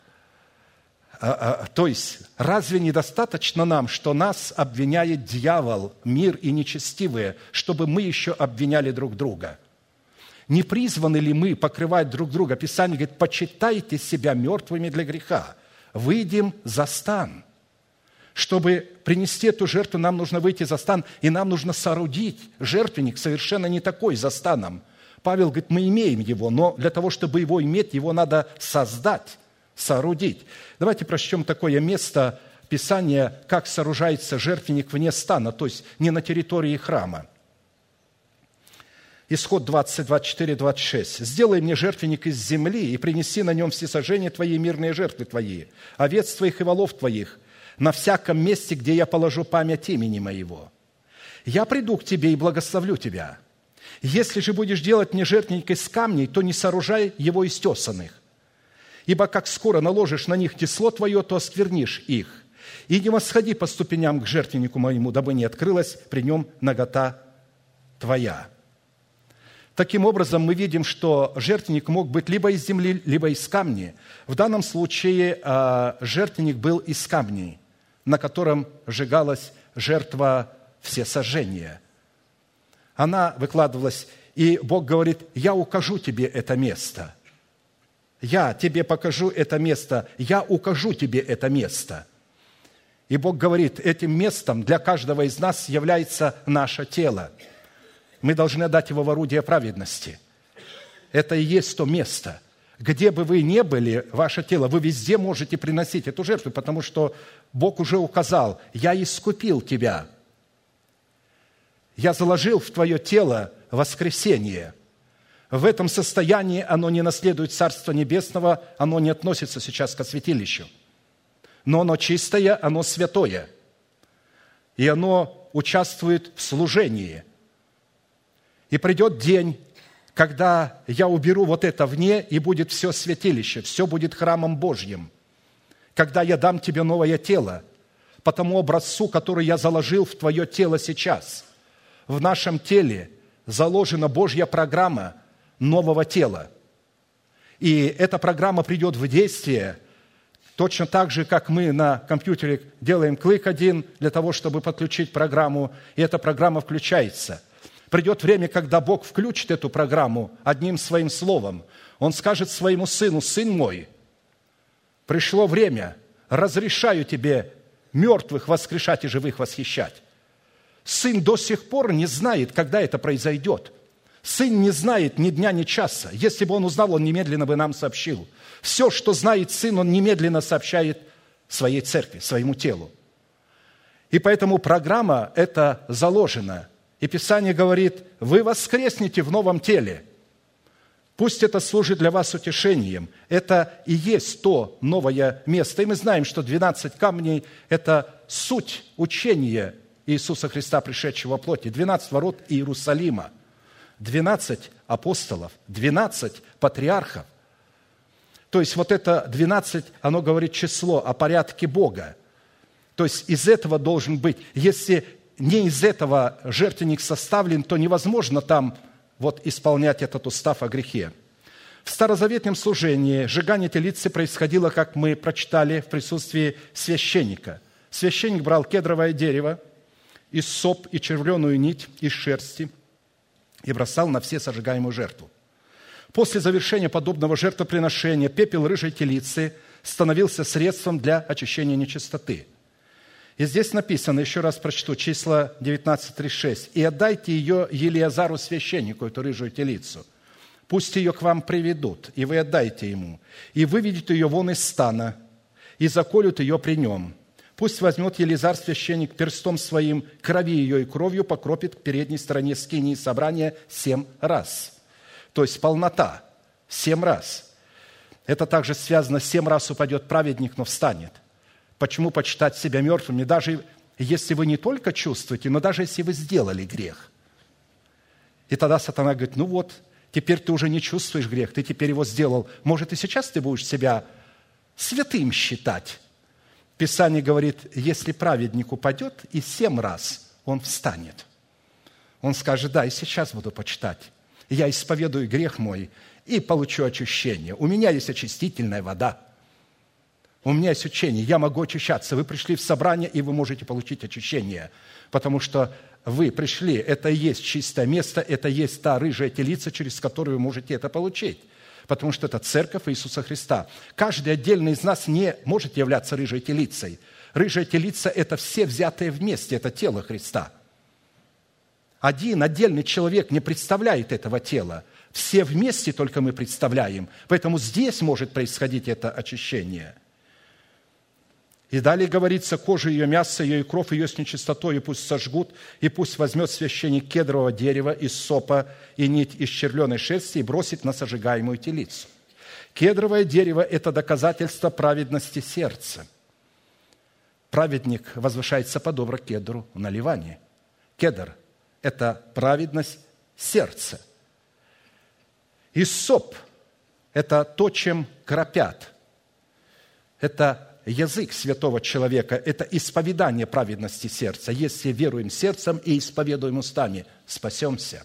S1: То есть, разве недостаточно нам, что нас обвиняет дьявол, мир и нечестивые, чтобы мы еще обвиняли друг друга? Не призваны ли мы покрывать друг друга? Писание говорит, почитайте себя мертвыми для греха. Выйдем за стан. Чтобы принести эту жертву, нам нужно выйти за стан, и нам нужно соорудить жертвенник, совершенно не такой за станом. Павел говорит, мы имеем его, но для того, чтобы его иметь, его надо создать, соорудить. Давайте прочтем такое место Писания, как сооружается жертвенник вне стана, то есть не на территории храма. Исход 20, 24, 26. «Сделай мне жертвенник из земли, и принеси на нем всесожжения твои, мирные жертвы твои, овец твоих и волов твоих, на всяком месте, где я положу память имени моего. Я приду к тебе и благословлю тебя. Если же будешь делать мне жертвенник из камней, то не сооружай его из тесаных. Ибо как скоро наложишь на них тесло твое, то осквернишь их. И не восходи по ступеням к жертвеннику моему, дабы не открылась при нем нагота твоя». Таким образом, мы видим, что жертвенник мог быть либо из земли, либо из камней. В данном случае жертвенник был из камней, на котором сжигалась жертва всесожжения. Она выкладывалась, и Бог говорит: «Я укажу тебе это место. Я тебе покажу это место, я укажу тебе это место». И Бог говорит, этим местом для каждого из нас является наше тело. Мы должны отдать его в орудие праведности. Это и есть то место. Где бы вы ни были, ваше тело, вы везде можете приносить эту жертву, потому что Бог уже указал: «Я искупил тебя. Я заложил в твое тело воскресение». В этом состоянии оно не наследует Царства Небесного, оно не относится сейчас к святилищу. Но оно чистое, оно святое. И оно участвует в служении. И придет день, когда я уберу вот это вне, и будет все святилище, все будет храмом Божьим. Когда я дам тебе новое тело, по тому образцу, который я заложил в твое тело сейчас. В нашем теле заложена Божья программа нового тела. И эта программа придет в действие точно так же, как мы на компьютере делаем клик один для того, чтобы подключить программу, и эта программа включается. Придет время, когда Бог включит эту программу одним своим словом. Он скажет своему сыну: «Сын мой, пришло время, разрешаю тебе мертвых воскрешать и живых восхищать». Сын до сих пор не знает, когда это произойдет. Сын не знает ни дня, ни часа. Если бы он узнал, он немедленно бы нам сообщил. Все, что знает сын, он немедленно сообщает своей церкви, своему телу. И поэтому программа эта заложена. И Писание говорит: вы воскреснете в новом теле. Пусть это служит для вас утешением. Это и есть то новое место. И мы знаем, что 12 камней – это суть учения Иисуса Христа, пришедшего во плоти. 12 ворот Иерусалима, 12 апостолов, 12 патриархов. То есть вот это 12, оно говорит число о порядке Бога. То есть из этого должен быть. Если не из этого жертвенник составлен, то невозможно там вот исполнять этот устав о грехе. В старозаветном служении сжигание телицы происходило, как мы прочитали, в присутствии священника. Священник брал кедровое дерево, иссоп и червленую нить из шерсти и бросал на все сожигаемую жертву. После завершения подобного жертвоприношения пепел рыжей телицы становился средством для очищения нечистоты. И здесь написано, еще раз прочту, числа 19:36. «И отдайте ее Елиазару священнику, эту рыжую телицу. Пусть ее к вам приведут, и вы отдайте ему. И выведут ее вон из стана, и заколют ее при нем. Пусть возьмет Елиазар священник перстом своим крови ее и кровью покропит к передней стороне скинии собрания 7 раз». То есть полнота 7 раз. Это также связано: 7 раз упадет праведник, но встанет. Почему почитать себя мертвыми, даже если вы не только чувствуете, но даже если вы сделали грех? И тогда сатана говорит: ну вот, теперь ты уже не чувствуешь грех, ты теперь его сделал. Может, и сейчас ты будешь себя святым считать? Писание говорит: если праведник упадет, и 7 раз он встанет. Он скажет: да, и сейчас буду почитать. Я исповедую грех мой и получу очищение. У меня есть очистительная вода. У меня есть учение, я могу очищаться. Вы пришли в собрание, и вы можете получить очищение, потому что вы пришли, это и есть чистое место, это и есть та рыжая телица, через которую вы можете это получить, потому что это церковь Иисуса Христа. Каждый отдельный из нас не может являться рыжей телицей. Рыжая телица – это все взятые вместе, это тело Христа. Один отдельный человек не представляет этого тела. Все вместе только мы представляем. Поэтому здесь может происходить это очищение. И далее говорится: кожа ее, мясо ее и кровь ее с нечистотой пусть сожгут, и пусть возьмет священник кедрового дерева, иссопа и нить из червленой шерсти и бросит на сожигаемую телицу. Кедровое дерево – это доказательство праведности сердца. Праведник возвышается подобно кедру на Ливане. Кедр – это праведность сердца. Иссоп – это то, чем кропят. Это язык святого человека, это исповедание праведности сердца. Если веруем сердцем и исповедуем устами, спасемся.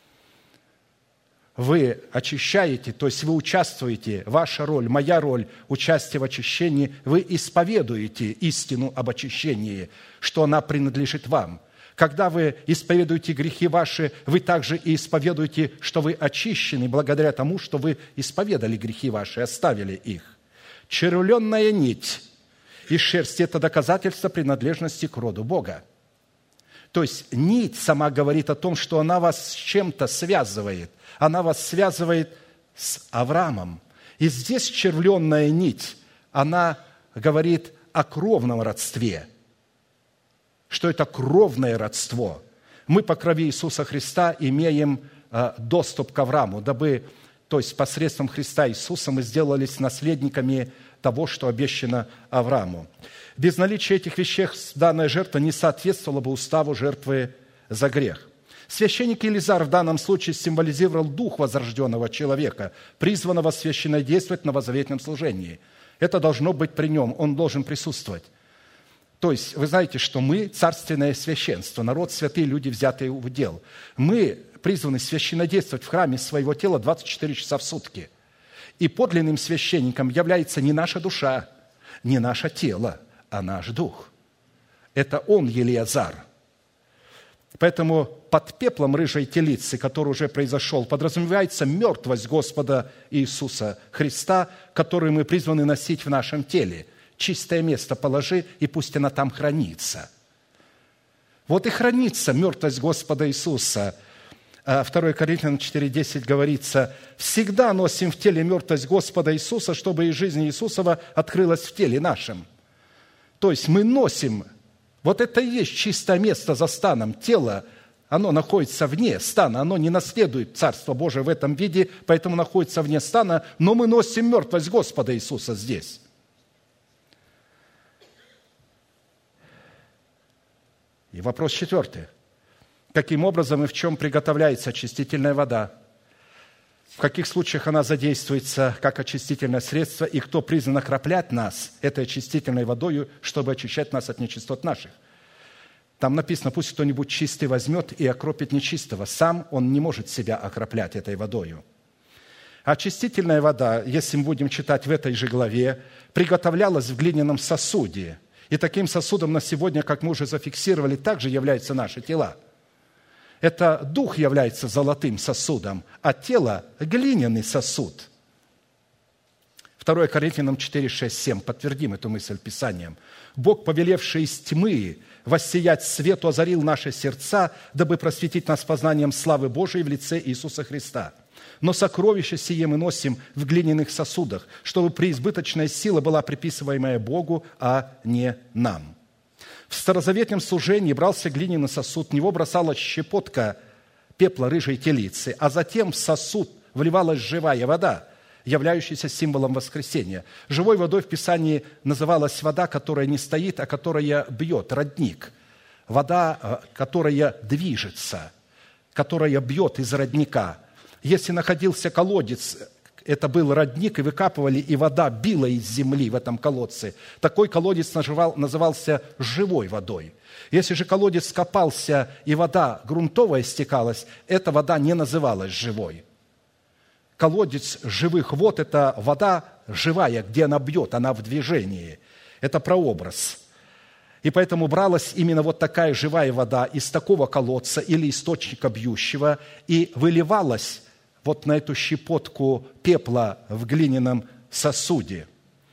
S1: Вы очищаете, то есть вы участвуете, ваша роль, моя роль, участие в очищении, вы исповедуете истину об очищении, что она принадлежит вам. Когда вы исповедуете грехи ваши, вы также и исповедуете, что вы очищены благодаря тому, что вы исповедали грехи ваши, оставили их. Червленная нить из шерсти – это доказательство принадлежности к роду Бога. То есть нить сама говорит о том, что она вас с чем-то связывает. Она вас связывает с Авраамом. И здесь червленная нить, она говорит о кровном родстве. Что это кровное родство? Мы по крови Иисуса Христа имеем доступ к Аврааму, дабы, то есть посредством Христа Иисуса мы сделались наследниками того, что обещано Аврааму. Без наличия этих вещей данная жертва не соответствовала бы уставу жертвы за грех. Священник Елизар в данном случае символизировал дух возрожденного человека, призванного священнодействовать на новозаветном служении. Это должно быть при нем, он должен присутствовать. То есть вы знаете, что мы царственное священство, народ святые, люди, взятые в удел. Мы призваны священнодействовать в храме своего тела 24 часа в сутки. И подлинным священником является не наша душа, не наше тело, а наш дух. Это он, Елиазар. Поэтому под пеплом рыжей телицы, который уже произошел, подразумевается мертвость Господа Иисуса Христа, которую мы призваны носить в нашем теле. Чистое место положи, и пусть она там хранится. Вот и хранится мертвость Господа Иисуса. 2 Коринфянам 4:10 говорится: «Всегда носим в теле мертвость Господа Иисуса, чтобы и жизнь Иисусова открылась в теле нашем». То есть мы носим, вот это и есть чистое место за станом. Тело, оно находится вне стана, оно не наследует Царство Божие в этом виде, поэтому находится вне стана, но мы носим мертвость Господа Иисуса здесь. И вопрос 4. Каким образом и в чем приготовляется очистительная вода? В каких случаях она задействуется как очистительное средство, и кто призван окроплять нас этой очистительной водою, чтобы очищать нас от нечистот наших? Там написано: пусть кто-нибудь чистый возьмет и окропит нечистого. Сам он не может себя окроплять этой водою. Очистительная вода, если мы будем читать в этой же главе, приготовлялась в глиняном сосуде. И таким сосудом на сегодня, как мы уже зафиксировали, также являются наши тела. Это дух является золотым сосудом, а тело – глиняный сосуд. 2 Коринфянам 4, 6, 7. Подтвердим эту мысль Писанием. «Бог, повелевший из тьмы воссиять свету, озарил наши сердца, дабы просветить нас познанием славы Божией в лице Иисуса Христа. Но сокровище сие мы носим в глиняных сосудах, чтобы преизбыточная сила была приписываемая Богу, а не нам». В старозаветном служении брался глиняный сосуд, в него бросалась щепотка пепла рыжей телицы, а затем в сосуд вливалась живая вода, являющаяся символом воскресения. Живой водой в Писании называлась вода, которая не стоит, а которая бьет, родник. Вода, которая движется, которая бьет из родника. Если находился колодец, это был родник, и выкапывали, и вода била из земли в этом колодце. Такой колодец назывался живой водой. Если же колодец копался, и вода грунтовая стекалась, эта вода не называлась живой. Колодец живых вод – это вода живая, где она бьет, она в движении. Это прообраз. И поэтому бралась именно вот такая живая вода из такого колодца или источника бьющего и выливалась вот на эту щепотку пепла в глиняном сосуде.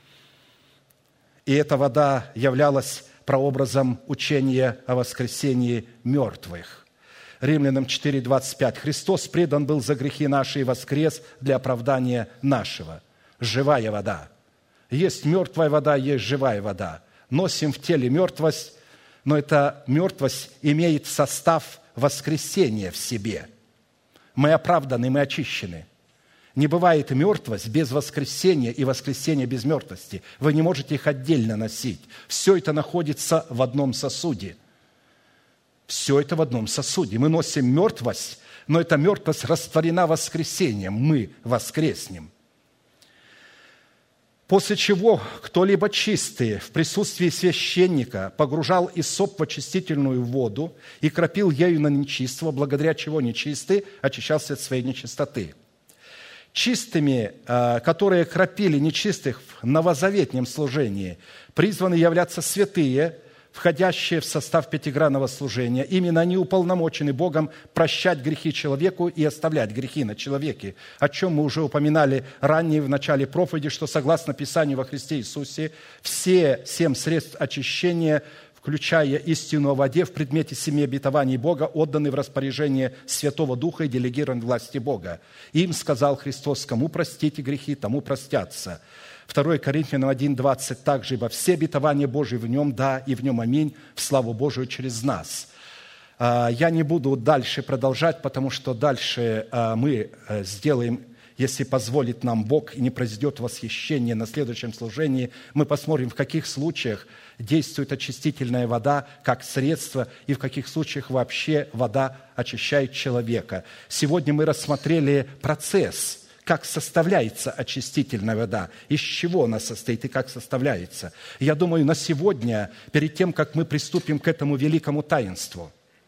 S1: И эта вода являлась прообразом учения о воскресении мертвых. Римлянам 4:25. «Христос предан был за грехи наши и воскрес для оправдания нашего». Живая вода. Есть мертвая вода, есть живая вода. носим в теле мертвость, но эта мертвость имеет состав воскресения в себе. Мы оправданы, мы очищены. Не бывает мертвость без воскресения и воскресение без мертвости. Вы не можете их отдельно носить. Все это находится в одном сосуде. Все это в одном сосуде. Мы носим мертвость, но эта мертвость растворена воскресением. Мы воскреснем. После чего кто-либо чистый в присутствии священника погружал иссоп в очистительную воду и кропил ею на нечистого, благодаря чего нечистый очищался от своей нечистоты. Чистыми, которые кропили нечистых в новозаветнем служении, призваны являться святые, входящие в состав пятигранного служения. Именно они уполномочены Богом прощать грехи человеку и оставлять грехи на человеке, о чем мы уже упоминали ранее в начале проповеди, что согласно Писанию во Христе Иисусе все 7 средств очищения, включая истину о воде, в предмете 7 обетований Бога, отданы в распоряжение Святого Духа и делегированы власти Бога. Им сказал Христос: кому простите грехи, тому простятся. 2 Коринфянам 1:20 также: ибо все обетования Божии в нем, да, и в нем аминь, в славу Божию через нас. Я не буду дальше продолжать, потому что дальше мы сделаем, если позволит нам Бог и не произойдет восхищение на следующем служении, мы посмотрим, в каких случаях действует очистительная вода как средство и в каких случаях вообще вода очищает человека. Сегодня мы рассмотрели процесс, как составляется очистительная вода, из чего она состоит и как составляется. Я думаю, на сегодня, перед тем, как мы приступим к этому великому таинству,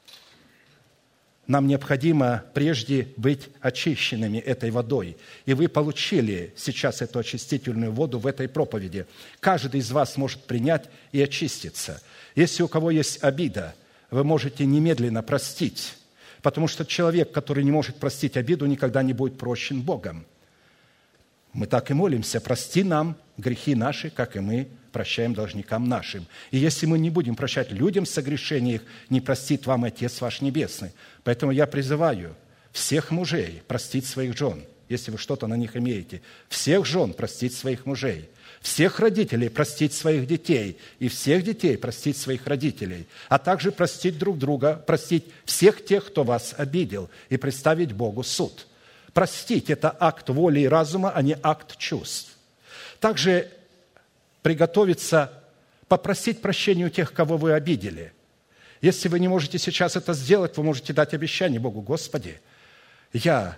S1: нам необходимо прежде быть очищенными этой водой. И вы получили сейчас эту очистительную воду в этой проповеди. Каждый из вас может принять и очиститься. Если у кого есть обида, вы можете немедленно простить, потому что человек, который не может простить обиду, никогда не будет прощен Богом. Мы так и молимся: прости нам грехи наши, как и мы прощаем должникам нашим. И если мы не будем прощать людям согрешения их, не простит вам Отец ваш Небесный. Поэтому я призываю всех мужей простить своих жен, если вы что-то на них имеете. Всех жен простить своих мужей. Всех родителей простить своих детей. И всех детей простить своих родителей. А также простить друг друга, простить всех тех, кто вас обидел, и представить Богу суд. Простить – это акт воли и разума, а не акт чувств. Также приготовиться попросить прощения у тех, кого вы обидели. Если вы не можете сейчас это сделать, вы можете дать обещание Богу: Господи, я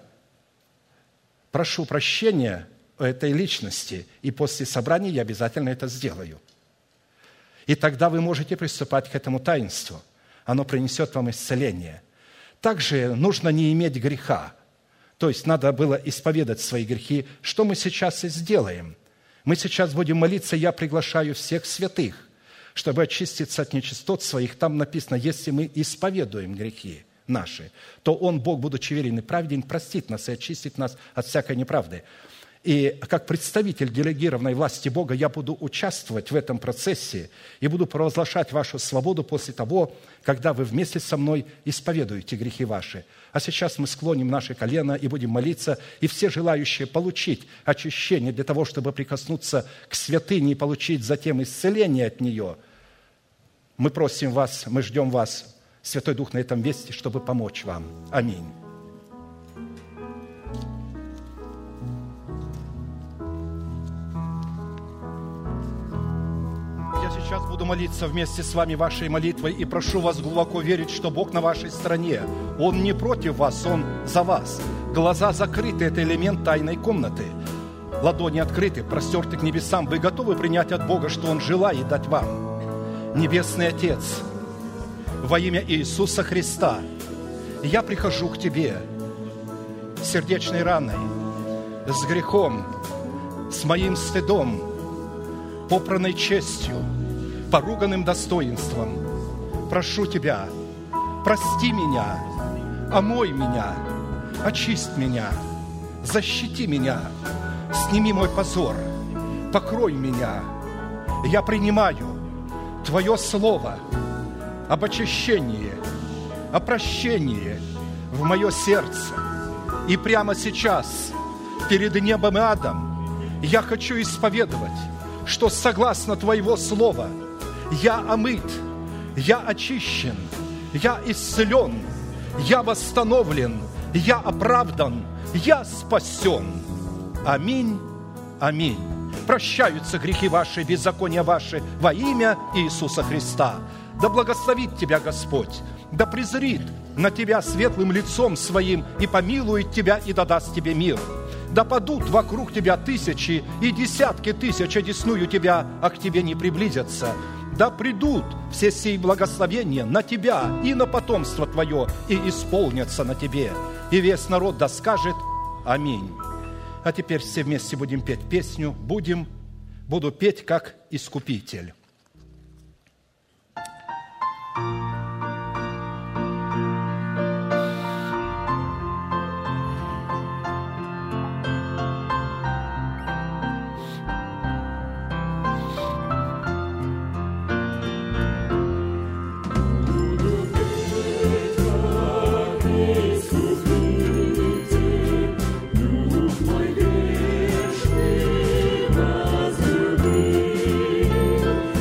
S1: прошу прощения у этой личности, и после собрания я обязательно это сделаю. И тогда вы можете приступать к этому таинству. Оно принесет вам исцеление. Также нужно не иметь греха. То есть надо было исповедать свои грехи, что мы сейчас и сделаем. Мы сейчас будем молиться: я приглашаю всех святых, чтобы очиститься от нечистот своих. Там написано: если мы исповедуем грехи наши, то Он, Бог, будучи верен и праведен, простит нас и очистит нас от всякой неправды. И как представитель делегированной власти Бога я буду участвовать в этом процессе и буду провозглашать вашу свободу после того, когда вы вместе со мной исповедуете грехи ваши. А сейчас мы склоним наши колена и будем молиться, и все желающие получить очищение для того, чтобы прикоснуться к святыне и получить затем исцеление от нее, мы просим вас, мы ждем вас, Святой Дух, на этом месте, чтобы помочь вам. Аминь. Я сейчас буду молиться вместе с вами вашей молитвой и прошу вас глубоко верить, что Бог на вашей стороне. Он не против вас, Он за вас. Глаза закрыты – это элемент тайной комнаты. Ладони открыты, простерты к небесам. Вы готовы принять от Бога, что Он желает дать вам? Небесный Отец, во имя Иисуса Христа, я прихожу к Тебе с сердечной раной, с грехом, с моим стыдом, попранной честью, поруганным достоинством. Прошу Тебя, прости меня, омой меня, очисть меня, защити меня, сними мой позор, покрой меня. Я принимаю Твое Слово об очищении, о прощении в мое сердце. И прямо сейчас, перед небом и адом, я хочу исповедовать, что согласно Твоего Слова я омыт, я очищен, я исцелен, я восстановлен, я оправдан, я спасен. Аминь, аминь. Прощаются грехи ваши, беззакония ваши во имя Иисуса Христа. Да благословит тебя Господь, да презрит на тебя светлым лицом своим и помилует тебя и дадаст тебе мир. Да падут вокруг тебя тысячи и десятки тысяч, одесную тебя, а к тебе не приблизятся. Да придут все сии благословения на тебя и на потомство твое, и исполнятся на тебе. И весь народ да скажет аминь. А теперь все вместе будем петь песню. Буду петь как искупитель.
S2: Мой вечный возлюбитель,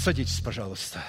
S1: Садитесь, пожалуйста.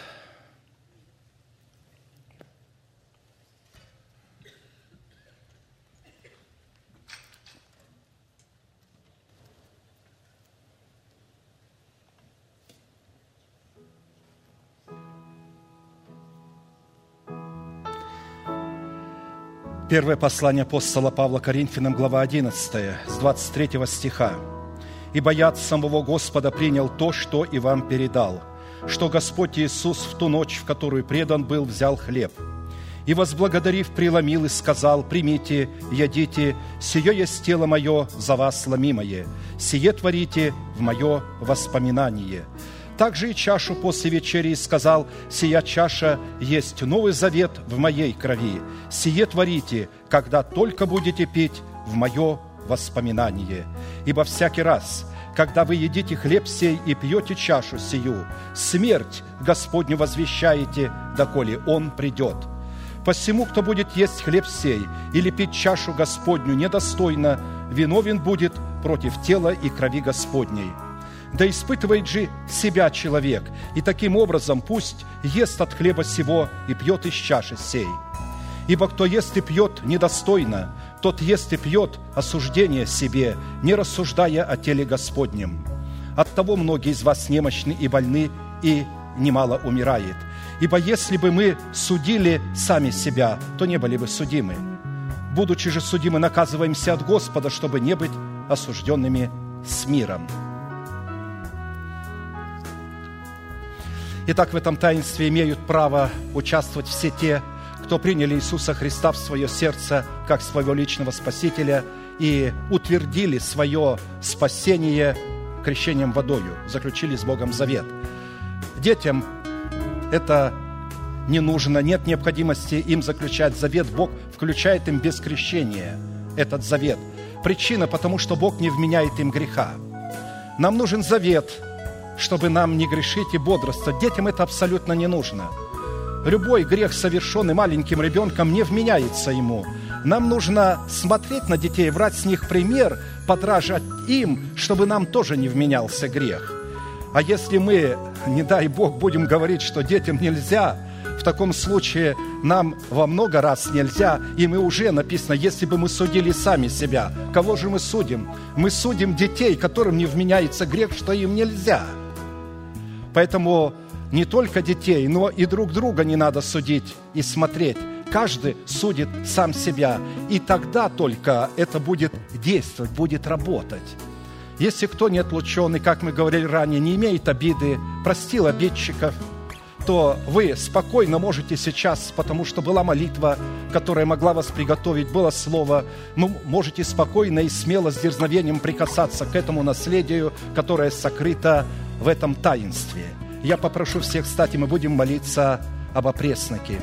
S1: Первое послание апостола Павла Коринфянам, глава 11, с 23 стиха. «Ибо я от самого Господа принял то, что и вам передал, что Господь Иисус в ту ночь, в которую предан был, взял хлеб, и, возблагодарив, преломил и сказал: примите, ядите, сие есть тело мое за вас ломимое, сие творите в мое воспоминание. Также и чашу после вечери сказал: сия чаша есть новый завет в моей крови, сие творите, когда только будете пить в мое воспоминание. Ибо всякий раз, когда вы едите хлеб сей и пьете чашу сию, смерть Господню возвещаете, доколе Он придет. Посему, кто будет есть хлеб сей или пить чашу Господню недостойно, виновен будет против тела и крови Господней. Да испытывает же себя человек, и таким образом пусть ест от хлеба сего и пьет из чаши сей. Ибо кто ест и пьет недостойно, тот ест и пьет осуждение себе, не рассуждая о теле Господнем. Оттого многие из вас немощны и больны, и немало умирает. Ибо если бы мы судили сами себя, то не были бы судимы. Будучи же судимы, наказываемся от Господа, чтобы не быть осужденными с миром». Итак, в этом таинстве имеют право участвовать все те, кто приняли Иисуса Христа в свое сердце как своего личного Спасителя и утвердили свое спасение крещением водою, заключили с Богом завет. Детям это не нужно, нет необходимости им заключать завет. Бог включает им без крещения этот завет. Причина, потому что Бог не вменяет им греха. Нам нужен завет, чтобы нам не грешить и бодрствовать. Детям это абсолютно не нужно. Любой грех, совершенный маленьким ребенком, не вменяется ему. Нам нужно смотреть на детей, брать с них пример, подражать им, чтобы нам тоже не вменялся грех. А если мы, не дай Бог, будем говорить, что детям нельзя, в таком случае нам во много раз нельзя, и мы уже, написано, если бы мы судили сами себя. Кого же мы судим? Мы судим детей, которым не вменяется грех, что им нельзя. Поэтому не только детей, но и друг друга не надо судить и смотреть. Каждый судит сам себя, и тогда только это будет действовать, будет работать. Если кто не отлученный, как мы говорили ранее, не имеет обиды, простил обидчиков, то вы спокойно можете сейчас, потому что была молитва, которая могла вас приготовить, было слово, вы можете спокойно и смело с дерзновением прикасаться к этому наследию, которое сокрыто в этом таинстве. Я попрошу всех встать, и мы будем молиться об опресноке.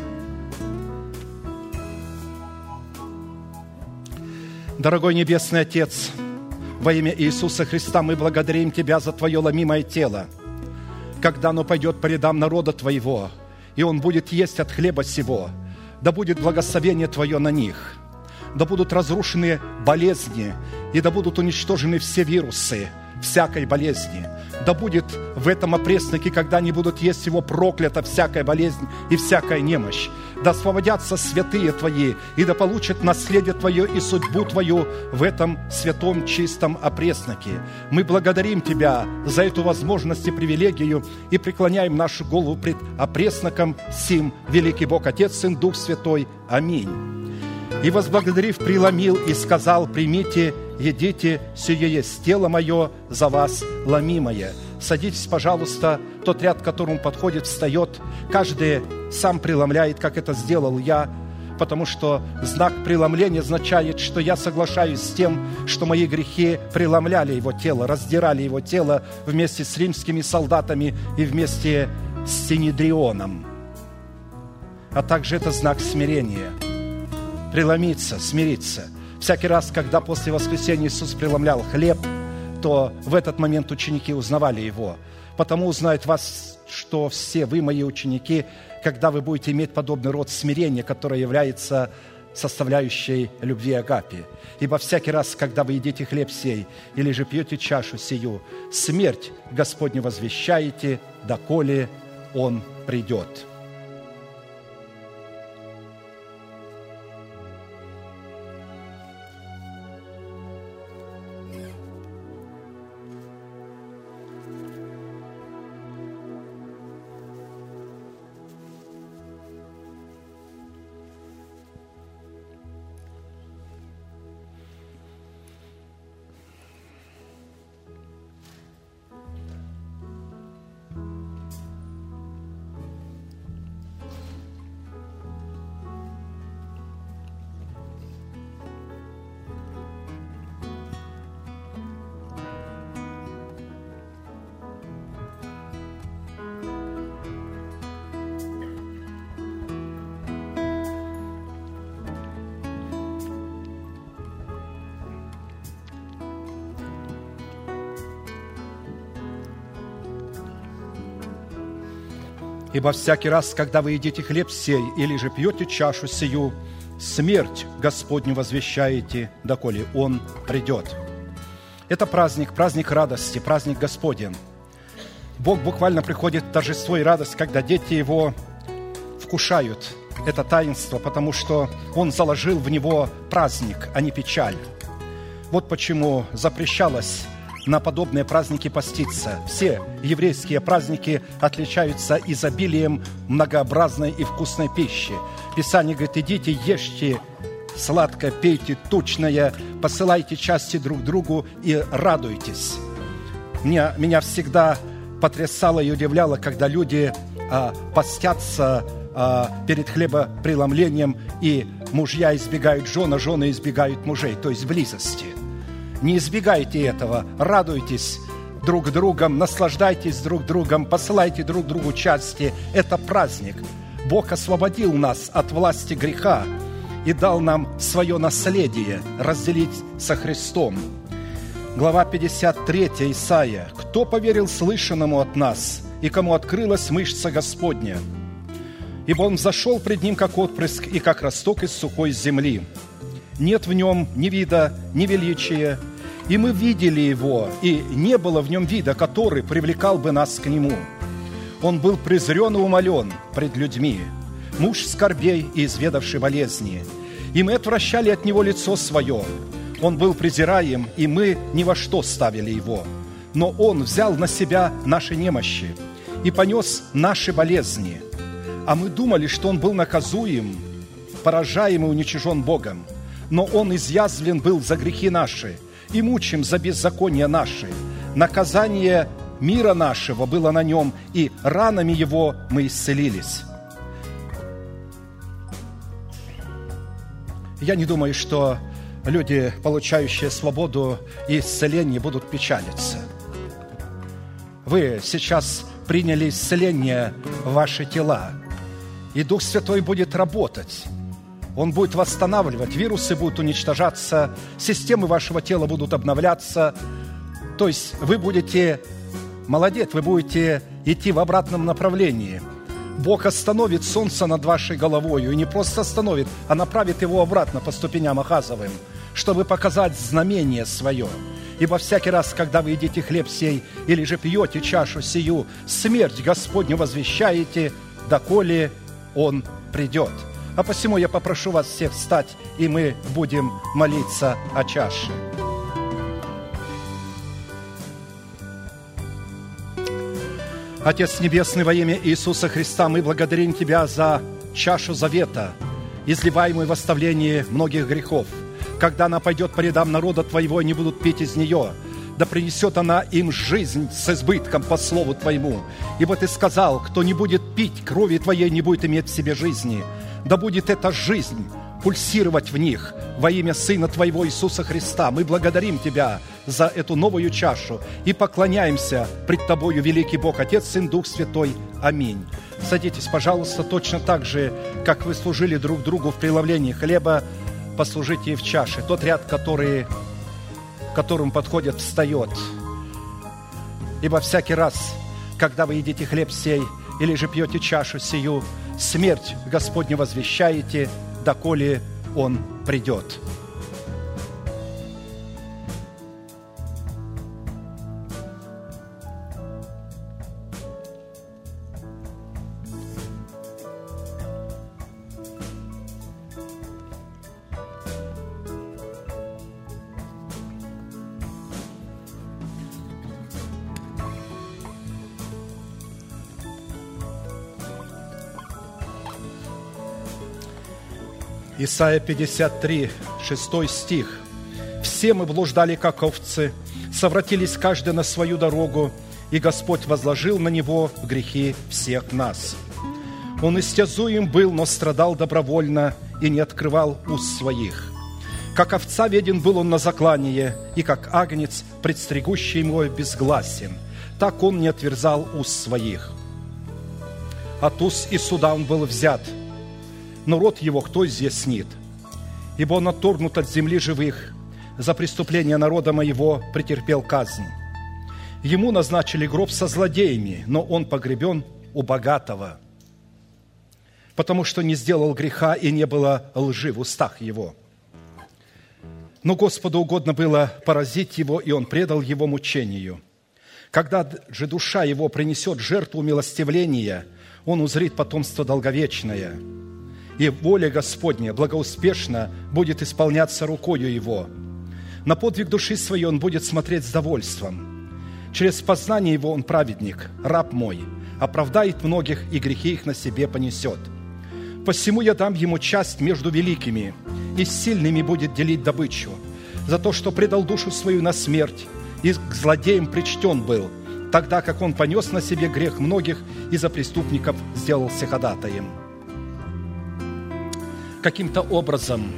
S1: Дорогой Небесный Отец, во имя Иисуса Христа мы благодарим Тебя за Твое ломимое тело. Когда оно пойдет по рядам народа Твоего, и он будет есть от хлеба сего, да будет благословение Твое на них, да будут разрушены болезни, и да будут уничтожены все вирусы всякой болезни. Да будет в этом опресноке, когда они будут есть его, проклята всякая болезнь и всякая немощь. Да освободятся святые Твои, и да получат наследие Твое и судьбу Твою в этом святом чистом опресноке. Мы благодарим Тебя за эту возможность и привилегию и преклоняем нашу голову пред опресноком сим, великий Бог, Отец, Сын, Дух Святой. Аминь. И, возблагодарив, преломил и сказал: примите, едите, сие есть тело мое за вас ломимое. Садитесь, пожалуйста. Тот ряд, к которому подходит, встает. Каждый сам преломляет, как это сделал я, потому что знак преломления означает, что я соглашаюсь с тем, что мои грехи преломляли его тело, раздирали его тело вместе с римскими солдатами и вместе с Синедрионом. А также это знак смирения. Преломиться, смириться. Всякий раз, когда после воскресения Иисус преломлял хлеб, то в этот момент ученики узнавали Его. Потому узнают вас, что все вы, мои ученики, когда вы будете иметь подобный род смирения, которое является составляющей любви агапи. Ибо всякий раз, когда вы едите хлеб сей или же пьете чашу сию, смерть Господню возвещаете, доколе Он придет». Ибо всякий раз, когда вы едите хлеб сей или же пьете чашу сию, смерть Господню возвещаете, доколе Он придет». Это праздник, праздник радости, праздник Господень. Бог буквально приходит в торжество и радость, когда дети Его вкушают это таинство, потому что Он заложил в него праздник, а не печаль. Вот почему запрещалось на подобные праздники поститься. Все еврейские праздники отличаются изобилием многообразной и вкусной пищи. Писание говорит: идите, ешьте сладкое, пейте тучное, посылайте части друг другу и радуйтесь. Меня всегда потрясало и удивляло, когда люди постятся перед хлебопреломлением, и мужья избегают жен, а жены избегают мужей, то есть близости. Не избегайте этого, радуйтесь друг другом, наслаждайтесь друг другом, посылайте друг другу части. Это праздник. Бог освободил нас от власти греха и дал нам свое наследие разделить со Христом. Глава 53 Исаия. «Кто поверил слышанному от нас, и кому открылась мышца Господня? Ибо Он взошел пред Ним, как отпрыск, и как росток из сухой земли. Нет в Нем ни вида, ни величия, и мы видели Его, и не было в Нем вида, который привлекал бы нас к Нему. Он был презрен и умолен пред людьми, муж скорбей и изведавший болезни, и мы отвращали от Него лицо свое. Он был презираем, и мы ни во что ставили Его. Но Он взял на себя наши немощи и понес наши болезни. А мы думали, что Он был наказуем, поражаем и уничижен Богом. Но Он изъязвлен был за грехи наши и мучим за беззакония наши. Наказание мира нашего было на Нем, и ранами Его мы исцелились». Я не думаю, что люди, получающие свободу и исцеление, будут печалиться. Вы сейчас приняли исцеление в ваши тела, и Дух Святой будет работать. Он будет восстанавливать, вирусы будут уничтожаться, системы вашего тела будут обновляться. То есть вы будете, молодец, вы будете идти в обратном направлении. Бог остановит солнце над вашей головой, и не просто остановит, а направит его обратно по ступеням Ахазовым, чтобы показать знамение свое. Ибо всякий раз, когда вы едите хлеб сей или же пьете чашу сию, смерть Господню возвещаете, доколе Он придет. А посему я попрошу вас всех встать, и мы будем молиться о чаше. Отец Небесный, во имя Иисуса Христа, мы благодарим Тебя за чашу завета, изливаемую в оставлении многих грехов. Когда она пойдет по рядам народа Твоего, они будут пить из нее. Да принесет она им жизнь с избытком по слову Твоему. Ибо Ты сказал: кто не будет пить крови Твоей, не будет иметь в себе жизни. Да будет эта жизнь пульсировать в них во имя Сына Твоего Иисуса Христа. Мы благодарим Тебя за эту новую чашу и поклоняемся пред Тобою, великий Бог, Отец, Сын, Дух Святой. Аминь. Садитесь, пожалуйста, точно так же, как вы служили друг другу в преломлении хлеба, послужите и в чаше. Тот ряд, к которому подходит, встает. Ибо всякий раз, когда вы едите хлеб сей или же пьете чашу сию, смерть Господню возвещаете, доколе Он придет. Исайя 53, 6 стих. «Все мы блуждали, как овцы, совратились каждый на свою дорогу, и Господь возложил на Него грехи всех нас. Он истязуем был, но страдал добровольно и не открывал уст своих. Как овца веден был он на заклание, и как агнец, предстригущий его, безгласен. Так он не отверзал уст своих. От уст и суда он был взят, но рот его кто изъяснит? Ибо он отторгнут от земли живых, за преступление народа моего претерпел казнь. Ему назначили гроб со злодеями, но он погребен у богатого, потому что не сделал греха и не было лжи в устах его. Но Господу угодно было поразить его, и он предал его мучению. Когда же душа его принесет жертву милостивления, он узрит потомство долговечное, и воля Господня благоуспешно будет исполняться рукою его. На подвиг души своей он будет смотреть с довольством. Через познание его он праведник, раб мой, оправдает многих, и грехи их на себе понесет. Посему я дам ему часть между великими, и с сильными будет делить добычу, за то, что предал душу свою на смерть, и к злодеям причтен был, тогда как он понес на себе грех многих и за преступников сделался ходатаем». Каким-то образом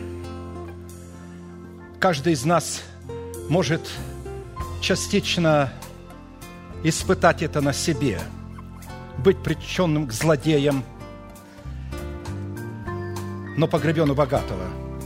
S1: каждый из нас может частично испытать это на себе, быть причтенным к злодеям, но погребен у богатого.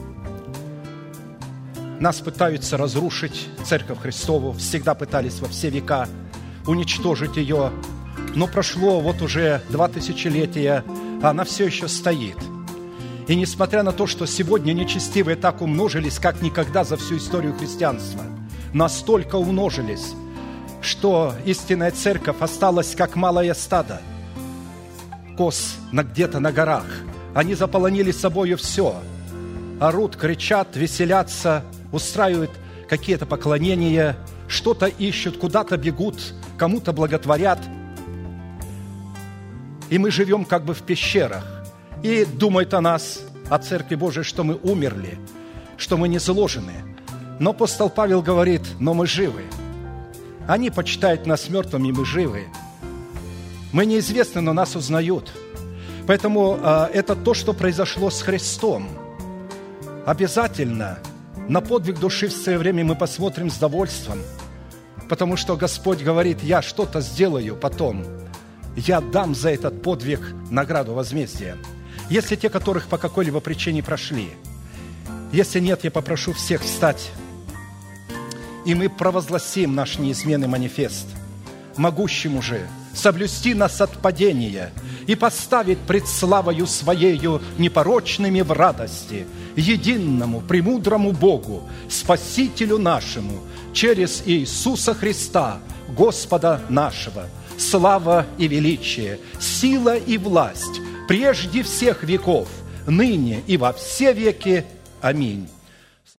S1: Нас пытаются разрушить, Церковь Христову, всегда пытались во все века уничтожить ее, но прошло вот уже 2 тысячелетия, а она все еще стоит. И несмотря на то, что сегодня нечестивые так умножились, как никогда за всю историю христианства, настолько умножились, что истинная церковь осталась как малое стадо, коз где-то на горах. Они заполонили собою все, орут, кричат, веселятся, устраивают какие-то поклонения, что-то ищут, куда-то бегут, кому-то благотворят. И мы живем как бы в пещерах. И думают о нас, о Церкви Божией, что мы умерли, что мы не заложены. Но апостол Павел говорит: но мы живы. Они почитают нас мертвыми, мы живы. Мы неизвестны, но нас узнают. Поэтому это то, что произошло с Христом. Обязательно на подвиг души в свое время мы посмотрим с довольством, потому что Господь говорит: я что-то сделаю потом. Я дам за этот подвиг награду возмездия. Если те, которых по какой-либо причине прошли. Если нет, я попрошу всех встать, и мы провозгласим наш неизменный манифест, могущему же соблюсти нас от падения и поставить пред славою Своею непорочными в радости, единому, премудрому Богу, Спасителю нашему, через Иисуса Христа, Господа нашего, слава и величие, сила и власть, прежде всех веков, ныне и во все веки. Аминь.